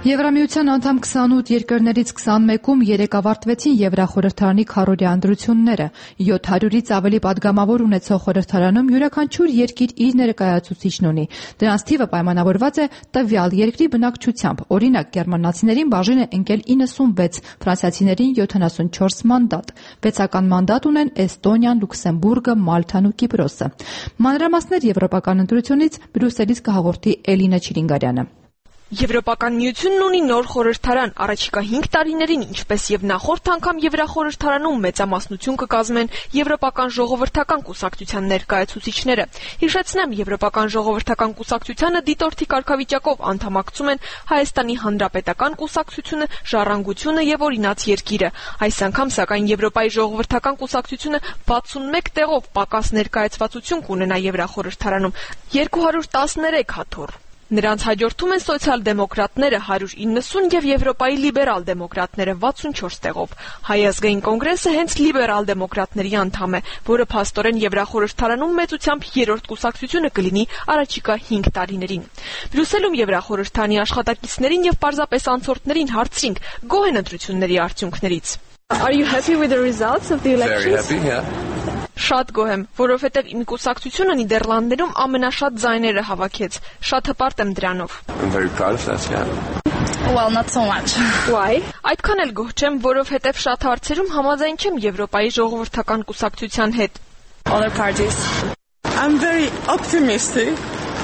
Եվրամիության անդամ քսանութ երկրներից քսանմեկում երեկ ավարտվեցին Եվրախորհրդարանի քառօրյա ընտրությունները։ յոթ հարյուրից ավելի падգամավոր ունեցող խորհրդարանում յուրաքանչյուր երկիր իր ներկայացուցիչն ունի։ Դրանց թիվը պայմանավորված է տվյալ երկրի բնակչությամբ։ Օրինակ, գերմանացիներին բաժին է ընկել իննսունվեց, ֆրանսիացիներին յոթանասունչորս մանդատ։ Վեցական մանդատ ունեն Էստոնիան, Լյուքսեմբուրգը, Մալթան ու Կիպրոսը։ Մանրամասներ եվրոպական ընտրությունից Բրյուսելից կհաղորդի Էլինա Չիլինգարյանը։
Եվրոպական միությունն ունի նոր խորհրդարան, առաջիկա հինգ տարիներին, ինչպես եւ նախորդ անգամ Եվրախորհրդարանում մեծամասնություն կկազմեն Եվրոպական ժողովրդական կուսակցության ներկայացուցիչները։ Հիշեցնեմ, Եվրոպական ժողովրդական կուսակցությանը դիտորդի կարգավիճակով անդամակցում են Հայաստանի Հանրապետական կուսակցությունը, Ժառանգությունը եւ Օրինաց երկիրը։ Այս անգամ սակայն Եվրոպայի ժողովրդական կուսակցությունը վաթսունմեկ տեղով պակաս ներկայացվածություն կունենա Եվրախորհրդարանում, երկու հարյուր տասներեք հաթոռ։ Նրանց հաջորդում են սոցիալ-դեմոկրատները հարյուր իննսուն եւ Եվրոպայի լիբերալ դեմոկրատները վաթսունչորս տեղով։ Հայ ազգային կոնգրեսը հենց լիբերալ դեմոկրատների անդամ է, որը փաստորեն Եվրախորհրդարանում մեծությամբ երրորդ կուսակցությունը կլինի առաջիկա հինգ տարիներին։ Բրյուսելում Եվրախորհրդարանի աշխատակիցներին եւ պարզապես անցորդներին հարցրինք գոհ են ընտրությունների արդյունքներից։ Are you happy with the results of the elections?
Very happy, yeah.
Շատ գոհ եմ, որովհետև իմ կուսակցությունը Նիդերլանդներում ամենաշատ ձայները հավաքեց։ Շատ հպարտ եմ դրանով։
I'm very proud of that, yeah.
Well, not so much. Why? Այդքան էլ գոհ չեմ, որովհետև շատ հարցերում համաձայն չեմ Եվրոպայի ժողովրդական կուսակցության հետ։
Other parties.
I'm very optimistic.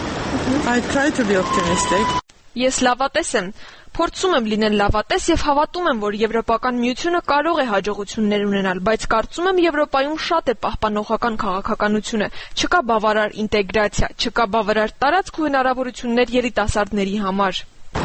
I try to be optimistic.
Ես լավատես եմ։ Փորձում եմ լինել լավատես եւ հավատում եմ, որ Եվրոպական միությունը կարող է հաջողություններ ունենալ, բայց կարծում եմ Եվրոպայում շատ է պահպանողական քաղաքականությունը, չկա բավարար ինտեգրացիա, չկա բավարար տարածք ու հնարավորություններ երիտասարդների համար։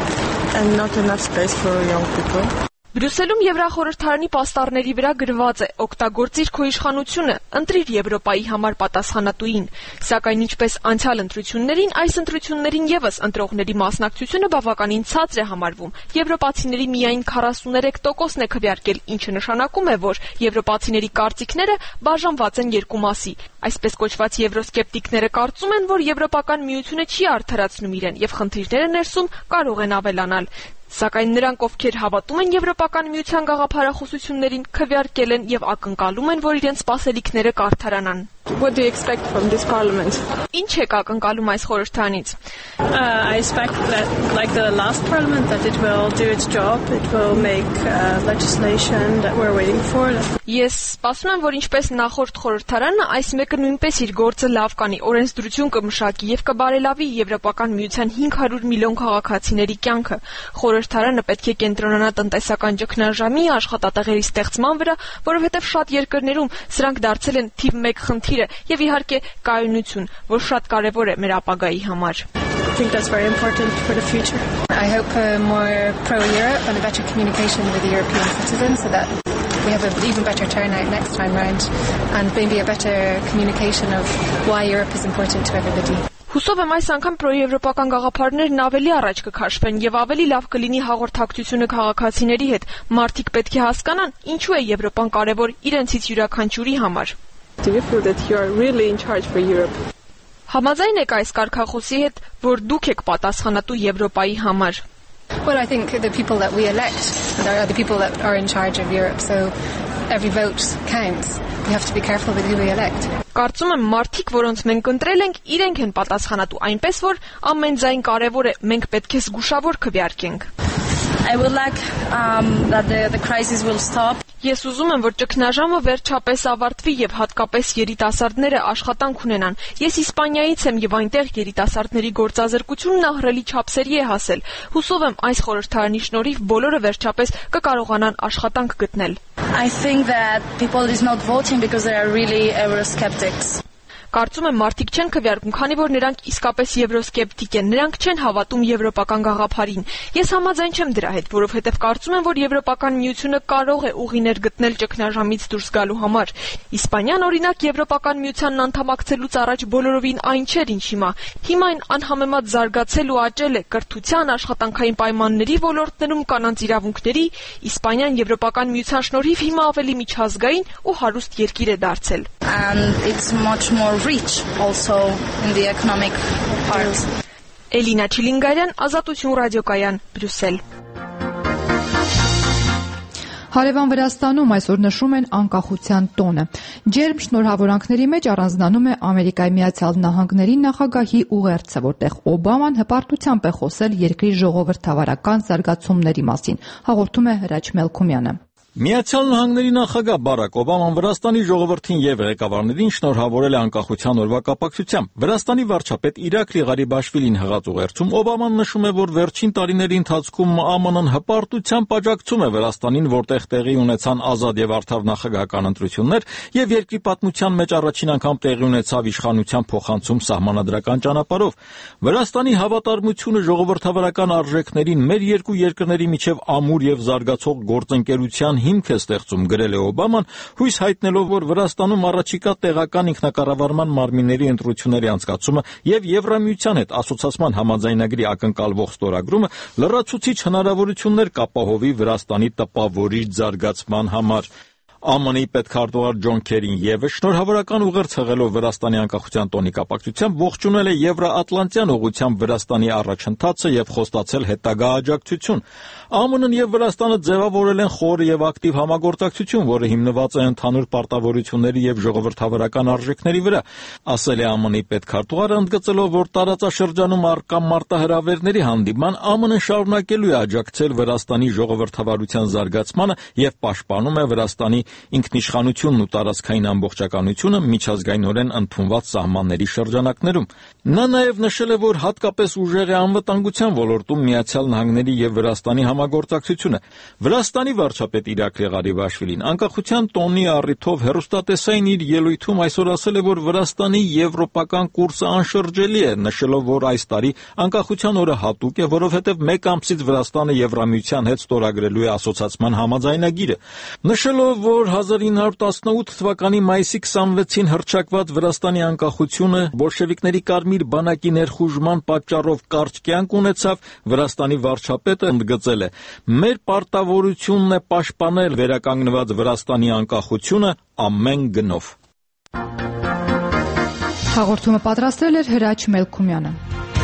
And not enough space for young people.
Բրյուսելում Եվրախորհրդարանի պաստառների վրա գրված է. «Օգտագործիր քո իշխանությունը, ընտրիր Եվրոպայի համար պատասխանատուին»։ Սակայն ինչպես անցյալ ընտրություններին, այս ընտրություններին եւս ընտրողների մասնակցությունը բավականին ցածր է համարվում։ Եվրոպացիների միայն քառասուներեք տոկոսն է քվեարկել, ինչը նշանակում է, որ եվրոպացիների կարծիքները բաժանված են երկու մասի։ Այսպես կոչված եվրոսկեպտիկները կարծում են, որ Եվրոպական միությունը չի արդարացնում իրեն եւ խնդիրները ներսում կարող են ավելանալ։ Սակայն նրանք, ովքեր հավատում են Եվրոպական միության գաղափարախոսություններին, քվեարկել են եւ ակնկալում են, որ իրենց սպասելիքները կարդարանան։
What do you expect from this parliament?
Ինչ եք ակնկալում այս խորհրդարանից?
Uh, I expect that, like the last parliament, that it will do its job. It will make uh, legislation that we're waiting for.
Ես սպասում եմ, որ ինչպես նախորդ խորհրդարանը, այս մեկը նույնպես իր գործը լավ կանի, օրենսդրություն կմշակի եւ կբարելավի Եվրոպական միության հինգ հարյուր միլիոն քաղաքացիների կյանքը։ Խորհրդարանը պետք է կենտրոնանա տնտեսական ճգնաժամի, աշխատատեղերի ստեղծման վրա, որովհետեւ շատ երկրներում սրանք դարձել են թիվ մեկ խնդիրը եւ իհարկե կայունություն, որ շատ կարեւոր է մեր ապագայի համար։
I think that's very important for the future.
I hope uh, more pro-Europe and a better communication with the European citizens so that we have an even better turnout next time round and maybe a better communication of why Europe is important to everybody.
Հուսով եմ այս անգամ պրոեվրոպական գաղափարներն ավելի առաջ կքաշվեն եւ ավելի լավ կլինի հաղորդակցությունը քաղաքացիների հետ։ Մարդիկ պետք է հասկանան, ինչու է Եվրոպան կարեւոր իրենցից յուրաքանչյուրի համար։
Do you feel that you are really in charge for Europe?
Համաձայն եք այս կարգախոսի հետ, որ դուք եք պատասխանատու Եվրոպայի համար։
Well, I think the people that we elect are the people that are in charge of Europe, so every vote counts. We have to be careful with who we elect.
Կարծում եմ մարդիկ, որոնց մենք ընտրել ենք, իրենք են պատասխանատու, այնպես որ ամեն ձայն կարևոր է, մենք պետք է զգուշավոր քվեարկենք։
I would like um, that the, the crisis will stop.
Ես ուզում եմ, որ ճգնաժամը վերջապես ավարտվի եւ հատկապես երիտասարդները աշխատանք ունենան։ Ես Իսպանիայից եմ եւ այնտեղ երիտասարդների գործազրկությունն ահռելի չափսերի է հասել։ Հուսով եմ այս խորհրդարանի շնորհիվ բոլորը վերջապես կկարողանան աշխատանք գտնել։
I think that people is not voting because they are really Eurosceptics.
Կարծում եմ մարդիկ չեն քվեարկում, քանի որ նրանք իսկապես եվրոսկեպտիկ են, նրանք չեն հավատում եվրոպական գաղափարին։ Ես համաձայն չեմ դրա հետ, որովհետև կարծում եմ, որ Եվրոպական միությունը կարող է ուղիներ գտնել ճգնաժամից դուրս գալու համար։ Իսպանիան, օրինակ, Եվրոպական միությանն անդամակցելուց առաջ բոլորովին այն չէր, ինչ հիմա։ Հիմա այն անհամեմատ զարգացել ու աճել է կրթության, աշխատանքային պայմանների ոլորտներում, կանանց իրավունքների։ Իսպանիան Եվրոպական միության շնորհիվ հիմա ավելի միջազգային ու հարուստ երկիր է դարձել։
And it's much more rich also in the economic part.
Էլինա Չիլինգարյան, Ազատություն ռադիոկայան, Բրյուսել։
Հարևան Վրաստանում այսօր նշում են անկախության տոնը։ Ջերմ շնորհավորանքների մեջ առանձնանում է Ամերիկայի Միացյալ Նահանգների նախագահի ուղերձը, որտեղ Օբաման հպարտությամբ է խոսել երկրի ժողովրդավարական զարգացումների մասին, հաղորդում է Հրաչ Մելքումյանը։
Միացյալ Նահանգների նախագահ Բարակ Օբաման Վրաստանի ժողովրդին եւ ղեկավարներին շնորհավորել է անկախության օրվա կապակցությամբ։ Վրաստանի վարչապետ Իրակլի Ղարիբաշվիլին հղած ուղերձում Օբաման նշում է, որ վերջին տարիների ընթացքում ԱՄՆ-ն հպարտությամբ աջակցում է Վրաստանին, որտեղ տեղի ունեցան ազատ եւ արդար նախագահական ընտրություններ եւ երկրի պատմության մեջ առաջին անգամ տեղի ունեցավ իշխանության փոխանցում սահմանադրական ճանապարհով։ Վրաստանի հավատարմությունը ժողովրդավարական արժեքներին մեր երկու երկրների միջև ամուր եւ զարգացող գործընկերության հիմք է ստեղծում, գրել է Օբաման, հույս հայտնելով, որ Վրաստանում առաջիկա տեղական ինքնակառավարման մարմինների ընտրությունների անցկացումը եւ Եվրամիության հետ ասոցիացիան համաձայնագրի ակնկալվող ստորագրումը լրացուցիչ հնարավորություններ կապահովի Վրաստանի տպավորիչ զարգացման համար։ ԱՄՆ-ի պետքարտուղար Ջոն Քերին եւս շնորհավորական ուղերձ հղելով Վրաստանի անկախության տոնի կապակցությամբ ողջունել է Եվրաատլանտյան ուղղությամբ Վրաստանի առաջընթացը եւ խոստացել հետագա աջակցություն։ ԱՄՆ-ն եւ Վրաստանը ձևավորել են խոր եւ ակտիվ համագործակցություն, որը հիմնված է ընդհանուր պարտավորությունների եւ ժողովրդավարական արժեքների վրա, ասել է ԱՄՆ-ի պետքարտուղարը, ընդգծելով, որ տարածաշրջանում առկա մարտահրավերների հանդիման ԱՄՆ-ն շարունակելու է աջակցել Վրաստանի ժողովրդավարության զարգացմանը եւ պաշտպանում է Վրաստանի ինքնիշխանությունն ու տարածքային ամբողջականությունը միջազգայինորեն ընդունված սահմանների շրջանակներում։ Նա նաև նշել է, որ հատկապես ուժեղ է անվտանգության ոլորտում Միացյալ Նահանգների եւ Վրաստանի համագործակցությունը։ Վրաստանի վարչապետ Իրակլի Ղարիբաշվիլին անկախության տոնի առիթով հեռուստատեսային իր ելույթում այսօր ասել է, որ Վրաստանի եվրոպական կուրսը անշրջելի է, նշելով, որ այս տարի անկախության օրը հատուկ է, որովհետև մեկ ամսից Վրաստանը Եվրամիության հետ ստորագրելու է ասոցիացիան համաձայնագիրը։ Նշելով, որ հազար ինը հարյուր տասնութ թվականի մայիսի քսանվեցին հռչակված Վրաստանի անկախությունը բոլշևիկների կարմիր բանակի ներխուժման պատճառով կարճ կյանք ունեցավ, Վրաստանի վարչապետը ընդգծել է. «Մեր պարտավորությունն է պաշտպանել վերականգնված Վրաստանի անկախությունը ամեն գնով»։
Հաղորդումը պատրաստել էր Հրաչ Մելքումյանը։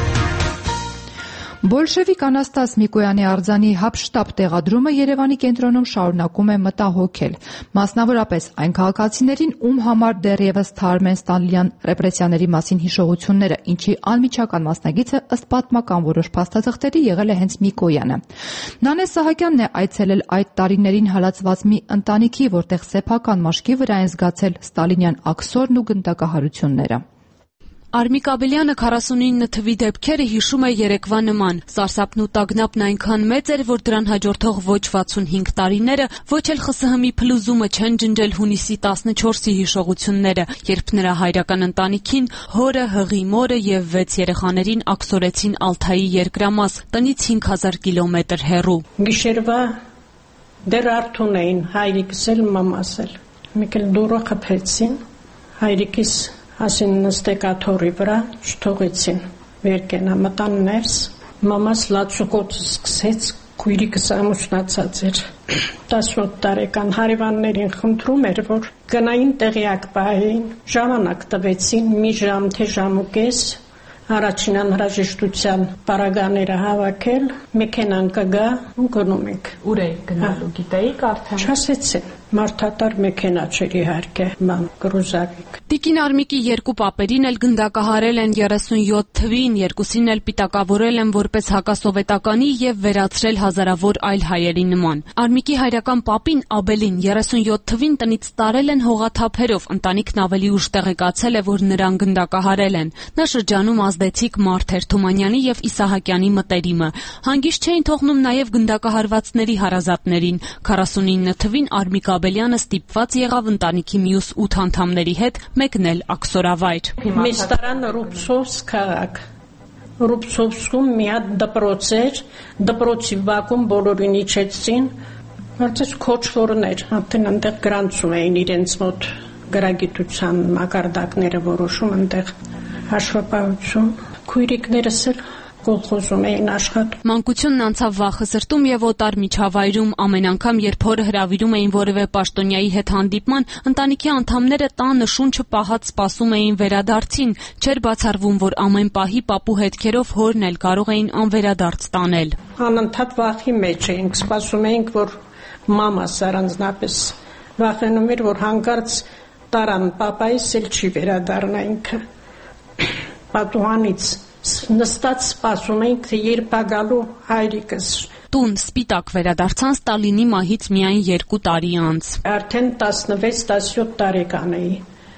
Բոլշևիկ Անաստաս Միկոյանի արձանի հապշտապ տեղադրումը Երևանի կենտրոնում շարունակում է մտահոգել, մասնավորապես այն քաղաքացիներին, ում համար դեռևս թարմ են ստալինյան ռեպրեսիաների մասին հիշողությունները, ինչի անմիջական մասնագիծը ըստ պատմական որոշ փաստաթղթերի եղել է հենց Միկոյանը։ Նանե Սահակյանն է այցելել այդ տարիներին հալածված մի ընտանիքի, որտեղ սեփական մաշկի վրա են զգացել ստալինյան աքսորն ու գնդակահարությունները։
Արմիկ Աբելյանը քառասունինը թվի դեպքերը հիշում է երեկվա նման։ Սարսափն ու տագնապն այնքան մեծ էր, որ դրան հաջորդող ոչ վաթսունհինգ տարիները, ոչ էլ ԽՍՀՄ-ի փլուզումը չեն ջնջել հունիսի տասնչորսի հիշողությունները, երբ նրա հայրական ընտանիքին, հորը, հղի մորը եւ վեց երեխաներին աքսորեցին Ալթայի երկրամաս, տնից հինգ հազար կիլոմետր հեռու։
Գիշերվա դեռ արթուն էին հայրիկս էլ մամաս էլ։ Մեկ էլ դուռը խփեցին, հայրիկիս ասին նստեք աթոռի վրա, չթողեցին, վերկենա մտան ներս, մամաս լացուկոցը սկսեց, քույրիկս ամուսնացած էր, տասնութ տարեկան հարևաններին խնդրում էր, որ գնային տեղյակ պահեին, ժամանակ տվեցին, մի ժամ թե ժամ ու կես, առաջին անհրաժեշտության պարագաները հավաքել, մեքենան կգա ու գնում ենք։
Ուր եք գնալու, գիտեիք արդեն։
Չասեցին, մարդատար մեքենա չէր իհարկե, ման կրուզավիկ։
Տիկին Արմիկի երկու պապերին էլ գնդակահարել են երեսունյոթ թվին, երկուսին էլ պիտակավորել են որպես հակասովետականի եւ վերացրել հազարավոր այլ հայերի նման։ Արմիկի հայրական պապին Աբելին երեսունյոթ թվին տնից տարել են հողաթափերով, ընտանիքն ավելի ուշ տեղեկացել է, որ նրան գնդակահարել են։ Նա շրջանում ազդեցիկ մարդ էր Թումանյանի եւ Իսահակյանի մտերիմը։ Հանգիստ չէին թողնում նաեւ գնդակահարվածների հարազատներին։ քառասունինը թվին Արմիկ Աբելյանը ստիպված եղավ ընտանիքի մյուս ութ անդամների հետ մեկնել աքսորավայր։
Մեզ տարան Ռուբցովսկ քաղաք։ Ռուբցովսկում մի հատ դպրոց էր, դպրոցի բակում բոլորին իջեցին, հարցեց քոչվորներ, արդեն այնտեղ գրանցում էին իրենց մոտ գրագիտության մակարդակները որոշում, այնտեղ հաշվապահություն, քույրիկներս էլ կոլխոզում էին աշխատում։
Մանկությունն անցավ վախը սրտում եւ օտար միջավայրում, ամեն անգամ երբ հորը հրավիրում էին որևէ պաշտոնյայի հետ հանդիպման, ընտանիքի անդամները տանը շունչը պահած սպասում էին վերադարձին, չէր բացառվում, որ ամեն պահի պապու հետքերով հորն էլ կարող էին անվերադարձ տանել։
Անընդհատ վախի մեջ էինք, սպասում էինք, որ մամաս առանձնապես վախենում էր, որ հանկարծ տարան պապայիս էլ չի վերադառնա ինքը։ Պատուհանից նստած սպասում էինք, թե երբ է գալու հայրիկս։
Տուն սպիտակ վերադարձան Ստալինի մահից միայն երկու տարի անց։
Արդեն տասնվեց տասնյոթ տարեկան էի։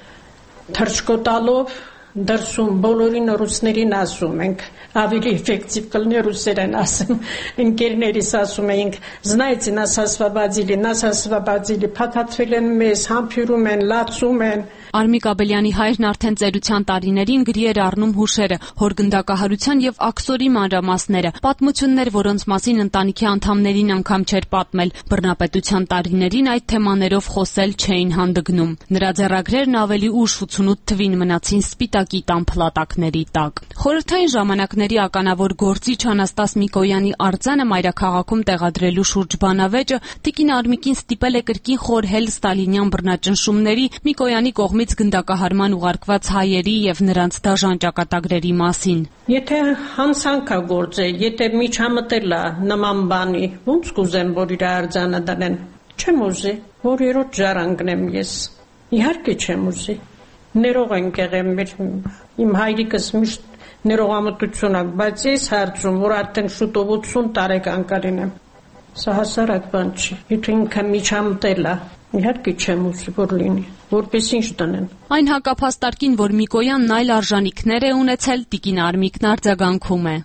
Թռչկոտալով դրսում բոլորին ռուսներին ասում ենք, ավելի էֆեկտիվ կլինի ռուսերեն ասեմ, ընկերներիս ասում էինք, знаете, нас освободили, нас освободили, փաթաթվել են մեզ, համբյուրում են, լացում են։
Արմիկ Աբելյանի հայրն արդեն ծերության տարիներին գրի էր առնում հուշերը, հոր գնդակահարության եւ աքսորի մանրամասները, պատմություններ, որոնց մասին ընտանիքի անդամներին անգամ չէր պատմել։ Բռնապետության տարիներին այդ թեմաներով խոսել չէին հանդգնում։ Նրա ձեռագրերն ավելի ուշ ութսունութ թվին մնացին սպիտակի տան փլատակների տակ։ Խորհրդային ժամանակների ականավոր գործիչ Անաստաս Միկոյանի արձանը մայրաքաղաքում տեղադրելու շուրջ բանավեճը տիկին Արմիկին ստիպել է կրկին խորհել ստալինյան բռնաճնշումների, Միկոյանի կողմից գնդակահարման ուղարկված հայերի եւ նրանց դաժան ճակատագրերի մասին։
Եթե հանցանք է գործել, եթե միջամտել է նման բանի, ո՞նց կուզեմ, որ իր արձանը դնեն։ Չեմ ուզի, որ երրորդ ժառանգնեմ ես։ Իհարկե չեմ ուզի։ Ներող ենք եղել մեր իմ հայրիկս միշտ ներողամտություն ակ, բայց ես հարցում, որ արդեն շուտով ութսուն տարեկան կլինեմ։ Սա հասարակ բան չի։ Եթե ինքը միջամտել է, իհարկե չեմ ուզի, որ լինի, որպես ինչ դնեն։
Այն հակափաստարկին, որ Միկոյանն այլ արժանիքներ է ունեցել, տիկին Արմիկն արձագանքում է։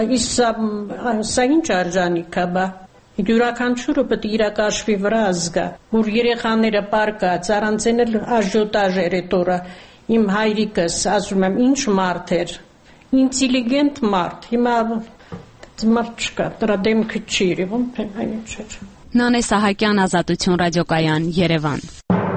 Սա ինչ արժանիք է, բա։ Յուրաքանչյուրը պետք է իրակաշվի վրա զգա, որ երեխաները պարկած, առանց էլ աժյոտաժ էր այդ օրը։ Իմ հայրիկս, ասում եմ, ինչ մարդ էր, ինտելիգենտ մարդ, հիմա մարդ չկա, դրա դեմքը չի երևում, այն չէր։
Նանե Սահակյան, Ազատություն ռադիոկայան, Երևան։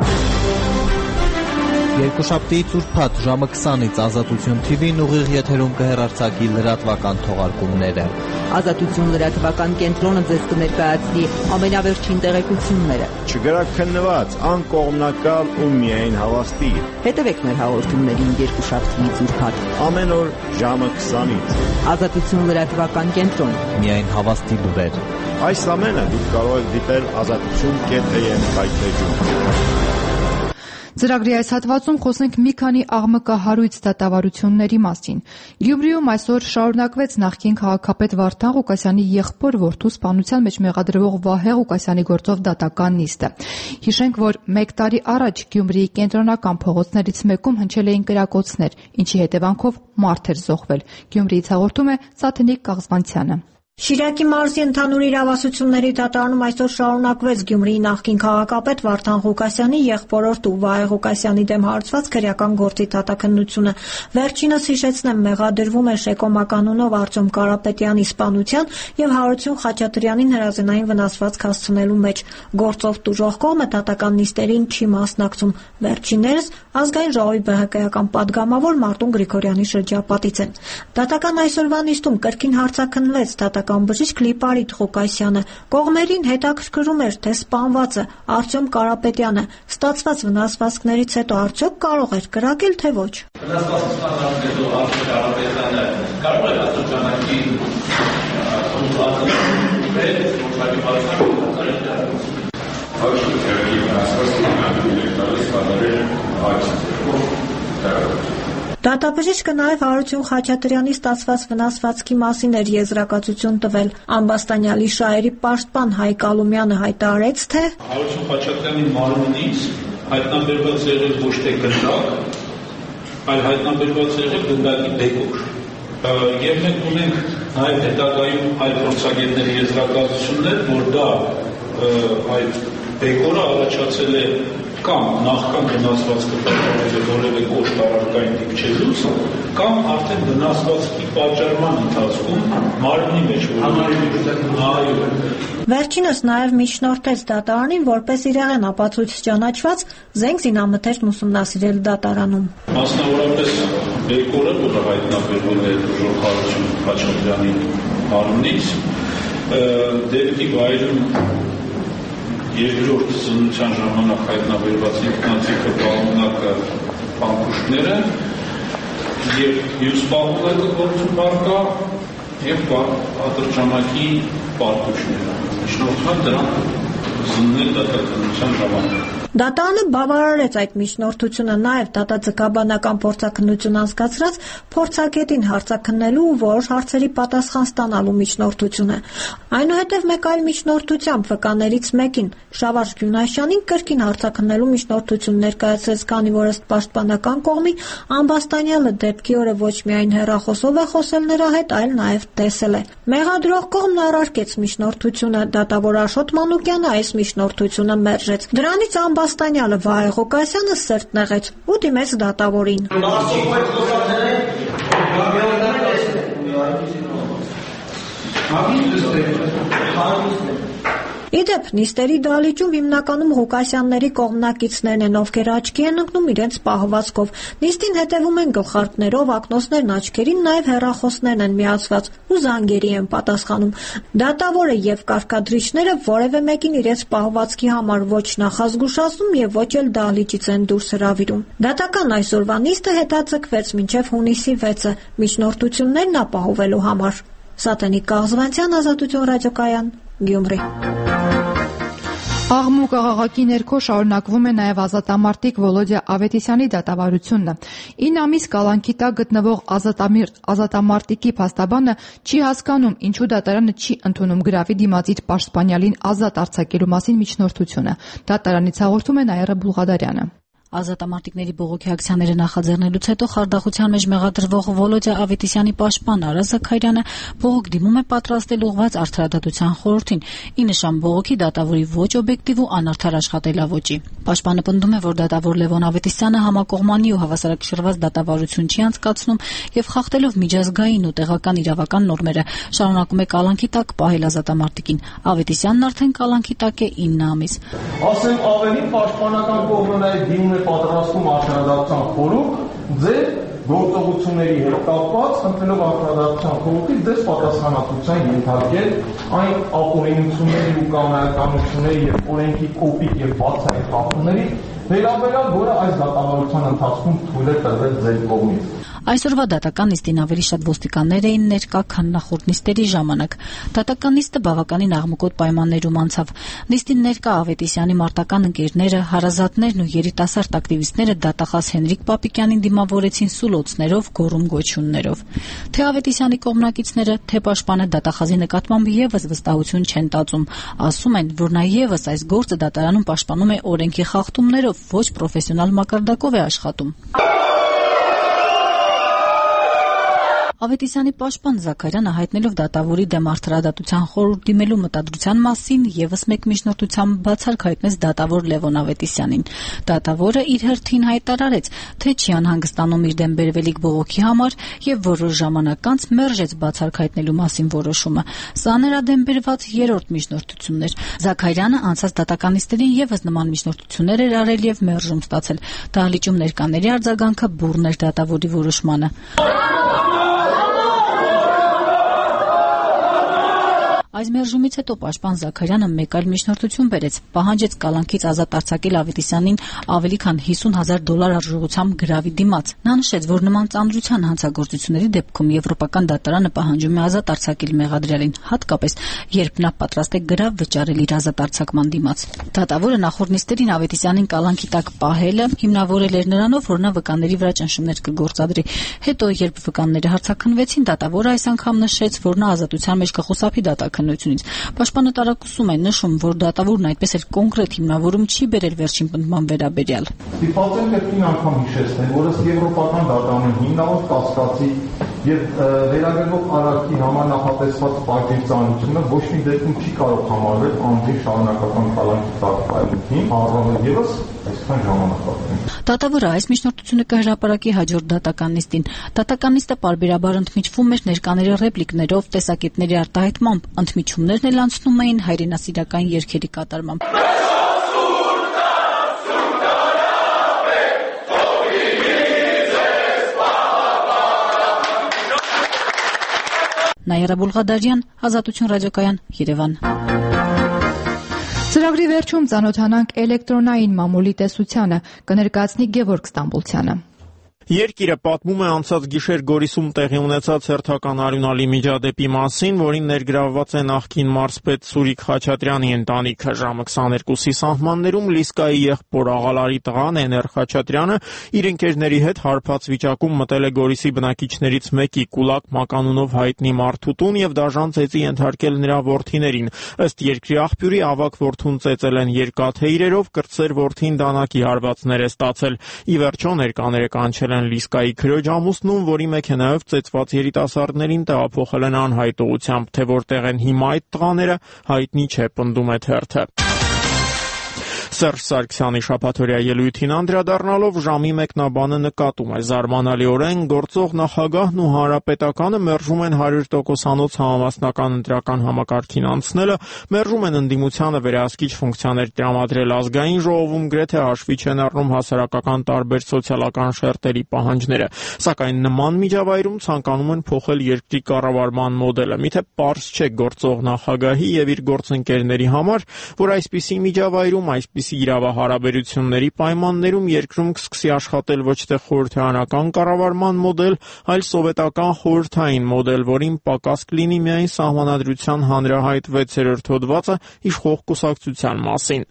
Երկուշաբթիից ուրբաթ ժամը քսանից Ազատություն թիվին ուղիղ եթերում կհեռարձակի լրատվական թողարկումները։
Ազատություն լրատվական կենտրոնը ձեզ կներկայացնի ամենավերջին տեղեկությունները։
Չգրակ քննված, անկողմնակալ ու միայն հավաստի։
Հետևեք մեր հաղորդումներին երկուշաբթիից ուրբաթ
ամեն օր ժամը քսանից։
Ազատություն լրատվական կենտրոն։
Միայն հավաստի լուրեր։
Այս ամենը դուք կարող եք դիտել ազատություն կետ am հայտնեջում։
Ծրագրի այս հատվածում խոսենք մի քանի աղմկահարույց դատավարությունների մասին։ Գյումրիում այսօր շարունակվեց նախկին քաղաքապետ Վարդան Ղուկասյանի եղբոր որդու սպանության մեջ մեղադրվող Վահե Ղուկասյանի գործով դատական նիստը։ Հիշենք, որ մեկ տարի առաջ Գյումրիի կենտրոնական փողոցներից մեկում հնչել էին կրակոցներ, ինչի հետևանքով մարդ էր զոհվել։ Գյումրիից հաղորդում է Սաթենիկ Կաղզվանցյանը։
Շիրակի մարզի ընդհանուր իրավասությունների դատարանում այսօր շարունակվեց Գյումրիի նախկին քաղաքապետ Վարդան Ղուկասյանի եղբորորդ ու Վահե Ղուկասյանի դեմ հարուցված քրեական գործի դատաքննությունը։ Վերջինս հիշեցնեմ մեղադրվում է շեկոմականունով Արտյոմ Կարապետյանի սպանության եւ Հարություն Խաչատրյանին հրազենային վնասվածք հասցնելու մեջ։ Գործով տուժող կողմը դատական նիստերին չի մասնակցում։ Վերջիններս ազգային ժողովի բհԿ-ական падգամավոր Մարտուն Գրիգորյանի շրջապատից են։ Դատական այսօրվա նիստում կրկին հարցաքննվեց դատական բժիշկ Լիպարիտ Ղուկասյանը։ Կողմերին հետաքրքրում էր, թե սպանվածը Արտյոմ Կարապետյանը ստացված վնասվածքներից հետո արդյոք կարող էր կրակել, թե ոչ։
Վնասվածքից ստացած հետո Արտյոմ Կարապետյանը կարող էր աստիճանάκι
Դատաբժիշկը նաև Հարություն Խաչատրյանի ստացված վնասվածքի մասին էր եզրակացություն տվել։ Ամբաստանյալի շահերի պաշտպան Հայկ Ալումյանը հայտարարեց, թե
Հարություն Խաչատրյանի մարմնից հայտնաբերված եղել ոչ թե գնդակ, այլ հայտնաբերված եղել գնդակի բեկոր։ Եվ մենք ունենք նաև հետագայում այլ փորձագետների եզրակացություններ, որ դա այդ բեկորը առաջացել է կամ նախքան վնասվածքը պատճառել է որևէ կոշտ առարկային դիպչելուց, կամ արդեն վնասվածքի պատճառման ընթացքում մարմնի մեջ որևէ։
Վերջինս նաև միջնորդեց դատարանին, որպես իրեղեն ապացույց ճանաչված զենք զինամթերքն ուսումնասիրել դատարանում։
Մասնավորապես բեկորը, որը հայտնաբերվել է Հարություն Խաչատրյանի մարմնից, դեպքի վայրում երկրորդ ծնության ժամանակ հայտնաբերված ինքնաթիռը պահունակը փամփուշտները եւ մյուս պահունակը գործում արկա եւ ատրճանակի պարտուշները։ Շնորհքան դրանք զննել դատականության ժամանակ։
Դատարանը բավարարեց այդ միջնորդությունը, նաև դատաձգաբանական փորձաքննություն անցկացրած փորձագետին հարցաքննելու ու որոշ հարցերի պատասխան ստանալու միջնորդությունը։ Այնուհետև մեկ այլ միջնորդությամբ վկաներից մեկին Շավարժ Գյունաշյանին կրկին հարցաքննելու միջնորդություն ներկայացրեց, քանի որ ըստ պաշտպանական կողմի Ամբաստանյանը դեպքի օրը ոչ միայն հեռախոսով է խոսել նրա հետ, այլ նաև տեսել է։ Մեղադրող կողմն առարկեց միջնորդությունը, դատավոր Աշոտ Մանուկյանը այս միջնորդությունը մերժեց։ Դրանից Ամբաստանյանը Վահե Ղուկասյանը սրտ նեղեց ու դիմեց դատավորին։ Իդեպ նիստերի դահլիճում հիմնականում Ղուկասյանների կողմնակիցներն են, ովքեր աչքի են ընկնում իրենց պահվածքով։ Նիստին հետևում են գլխարկներով, ակնոցներն աչքերին, նաև հեռախոսներն են միացված ու զանգերի են պատասխանում։ Դատավորը եւ կարգադրիչները որևէ մեկին իրենց պահվածքի համար ոչ նախազգուշացնում եւ ոչ էլ դահլիճից են դուրս հրավիրում։ Դատական այսօրվա նիստը հետաձգվեց մինչեւ հունիսի վեցը միջնորդություններն ապահովելու համար։ Սատենիկ Կաղզվանցյան, Ազատություն ռադիոկայան, Գյումրի։
Աղմու կաղաղակի ներքո շարունակվում է նաև ազատամարտիկ Վոլոդյա Ավետիսյանի դատավարությունը։ ինը ամիս կալանքի տակ գտնվող ազատամարտիկի փաստաբանը չի հասկանում, ինչու դատարանը չի ընդունում գրավի դիմաց իր պաշտպանյալին ազատ արձակելու մասին միջնորդությունը։ Դատարանից հաղորդում է Նաիրա Բուլղադարյանը։
Ազատամարտիկների բողոքի ակցիաները նախաձեռնելուց հետո խարդախության մեջ մեղադրվող Վոլոդյա Ավետիսյանի պաշտպան Արա Զաքարյանը բողոք դիմում է պատրաստել ուղղված արդարադատության խորհրդին՝ ի նշան բողոքի դատավորի ոչ օբյեկտիվ ու անարդար աշխատելավոճի։ Պաշտպանը պնդում է, որ դատավոր Լևոն Ավետիսյանը համակողմանի ու հավասարակշռված դատավարություն չի անցկացնում եւ խախտելով միջազգային ու տեղական իրավական նորմերը շարունակում է կալանքի տակ պահել ազատամարտիկին։ Ավետիսյանն արդեն կալանքի տակ է ինը ամիս։
Ասեմ ավելի, պաշտպանական կողմը նաև դիմում է պատրաստում արդարադատության խորհուրդ ձեր գործողությունների հետ կապված, խնդրելով արդարադատության խորհրդից ձեզ պատասխանատվության ենթարկել այն ապօրինությունների ու կանոնականությունների եւ օրենքի կոպիտ եւ բացահայտ խախտումների վերաբերյալ, որը այս դատավարության ընթացքում թույլ է տրվել ձեր կողմից։
Այսօրվա դատական նիստին ավելի շատ ոստիկաններ էին ներկա, քան նախորդ նիստերի ժամանակ։ Դատական նիստը բավականին աղմուկոտ պայմաններում անցավ։ Նիստին ներկա Ավետիսյանի մարտական ընկերները, հարազատներն ու երիտասարդ ակտիվիստները դատախազ Հենրիկ Պապիկյանին դիմավորեցին սուլոցներով, գոռում-գոչյուններով։ Թե Ավետիսյանի կողմնակիցները, թե պաշտպանը դատախազի նկատմամբ եւս վստահություն չեն տածում։ Ասում են, որ նա եւս այս գործը դատարանում պաշտպանում է օրենքի խախտումներով, ոչ պրոֆեսիոնալ մակարդակով է աշխատում։ Ավետիսյանի պաշտպան Զաքարյանը հայտնելով դատավորի դեմ արդարադատության խորհուրդ դիմելու մտադրության մասին եւս մեկ միջնորդությամբ բացառք հայտնեց դատավոր Լևոն Ավետիսյանին։ Դատավորը իր հերթին հայտարարեց, թե չի անհանգստանում իր դեմ բերվելիք բողոքի համար եւ որոշ ժամանակ անց մերժեց բացառք հայտնելու մասին որոշումը։ Սա նրա դեմ բերված երրորդ միջնորդությունն էր։ Զաքարյանը անցած դատականիստերին եւս նման միջնորդություններ էր արել եւ մերժում ստացել։ Դահլիճում ներկաների արձագանքը բուռն էր դատավորի որոշմանը։ Այս մերժումից հետո պաշտպան Զաքարյանը մեկ այլ միջնորդություն բերեց, պահանջեց կալանքից ազատ արձակել Ավետիսյանին ավելի քան հիսուն հազար դոլար արժողությամբ գրավի դիմաց։ Նա նշեց, որ նման ծանրության հանցագործությունների դեպքում Եվրոպական դատարանը պահանջում է ազատ արձակել մեղադրյալին, հատկապես երբ նա պատրաստ է գրավ վճարել իր ազատ արձակման դիմաց։ Դատավորը նախորդ նիստերին Ավետիսյանին կալանքի տակ պահելը հիմնավորել էր նրանով, որ նա վկաների վրա ճնշումներ կգործադրի։ Հետո, երբ վկանները հարցաքննվեցին, դատավորը այս անգամ նշեց, որ նա ազատության մեջ կխուսափի դատաքննությունից։ Պաշտպանը տարակուսում է նշում, որ դատավորն այդպես էլ կոնկրետ հիմնավորում չի բերել վերջին պնդման վերաբերյալ։
Ստիպված եմ կրկին անգամ հիշեցնել, որ ըստ Եվրոպական դատարանի հիմնավոր կասկածի եւ վերագրվող արարքի համար նախատեսված պայքարի ծանրությունը ոչ մի դեպքում չի կարող համարվել անձի շարունակական կալանքի տակ պայմանին, առավել եւս այսքան ժամանակահատվածում։
Դատավորը այս միջնորդությունը կհրապարակի հաջորդ դատական նիստին։ Դատական նիստը պարբերաբար ընդմիջվում էր ներկաների ռեպլիկներով, տեսակետների արտահայտմամբ, ընդմիջումներն էլ անցնում էին հայրենասիրական երգերի կատարմամբ։ Նաիրա Բուլղադարյան, Ազատություն ռադիոկայան, Երևան։
Ծրագրի վերջում ծանոթանանք էլեկտրոնային մամուլի տեսությանը, կներկայացնի Գևորգ Ստամբուլցյանը։
Երկիրը պատմում է անցած գիշեր Գորիսում տեղի ունեցած հերթական արյունալի միջադեպի մասին, որին ներգրավված է նախկին մարզպետ Սուրիկ Խաչատրյանի ընտանիքը։ Ժամը քսաներկուսի սահմաններում Լիսկայի եղբոր աղալարի տղան Էներ Խաչատրյանը իր ընկերների հետ հարբած վիճակում մտել է Գորիսի բնակիչներից մեկի Կուլակ մականունով հայտնի մարդու տուն եւ դաժան ծեծի ենթարկել նրա որդիներին։ Ըստ երկրի աղբյուրի ավակ որդուն ծեծել են երկաթե իրերով, կրտսեր որդին դանակի հարվածներ է ստացել։ Ի վերջո ներկաները կանչել են Լիսկայի քրոջ ամուսնուն, որի մեքենայով ծեծված երիտասարդներին տեղափոխել են անհայտողությամբ, թե որտեղ են հիմա այդ տղաները, հայտնի չէ, պնդում է թերթը։ Սերժ Սարգսյանի շաբաթօրյա ելույթին անդրադառնալով ժամի մեկնաբանը նկատում է. զարմանալիորեն գործող նախագահն ու հանրապետականը մերժում են հարյուր տոկոսանոց համամասնական ընտրական համակարգին անցնելը, մերժում են ընդդիմությանը վերահսկիչ ֆունկցիաներ տրամադրել ազգային ժողովում, գրեթե հաշվի չեն առնում հասարակական տարբեր սոցիալական շերտերի պահանջները, սակայն նման միջավայրում ցանկանում են փոխել երկրի կառավարման մոդելը։ Միթե պարզ չէ գործող նախագահի եւ իր գործընկերների համար, որ այսպիսի միջավայրում այսպիսի իրավահարաբերությունների պայմաններում երկրում կսկսի աշխատել ոչ թե խորհրդարանական կառավարման մոդել, այլ սովետական խորհրդային մոդել, որին պակաս կլինի միայն սահմանադրության հանրահայտ վեցերորդ հոդվածը իշխող կուսակցության մասին։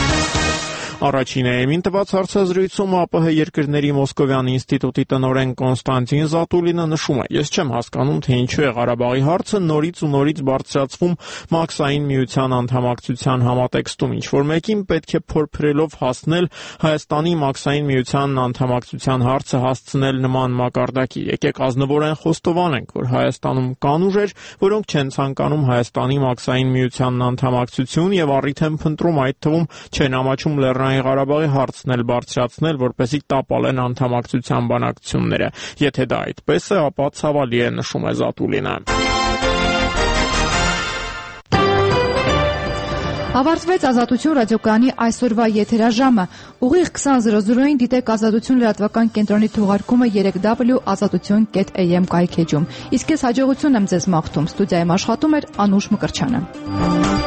Առաջին էեմին տված հարցազրույցում ԱՊՀ երկրների Մոսկովյան ինստիտուտի տնօրեն Կոնստանտին Զատուլինը նշում է. ես չեմ հասկանում, թե ինչու է Ղարաբաղի հարցը նորից ու նորից բարձրացվում Մաքսային միության անդամակցության համատեքստում, ինչ որ մեկին պետք է փորփրելով հասնել Հայաստանի Մաքսային միությանն անդամակցության հարցը հասցնել նման մակարդակի։ Եկեք ազնվորեն խոստովանենք, որ Հայաստանում կան ուժեր, որոնք չեն ցանկանում Հայաստանի Մաքսային միությանն անդամակցություն եւ առիթ են փնտրում այդ թվում չեն ամաչում Լեռնային Ղարաբաղի հարցն էլ բարձրացնել, որպեսզի տապալեն անդամակցության բանակցությունները։ Եթե դա այդպես է, ապա ցավալի է, նշում է Զատուլինը։
Ավարտվեց Ազատություն ռադիոկայանի այսօրվա եթերաժամը։ Ուղիղ քսան զրո զրոին դիտեք Ազատություն լրատվական կենտրոնի թողարկումը երեք w ազատություն կետ a m կայքեջում։ Իսկ ես հաջողություն եմ ձեզ մաղթում։ Ստուդիայում աշխատում էր Անուշ Մկրչյանը։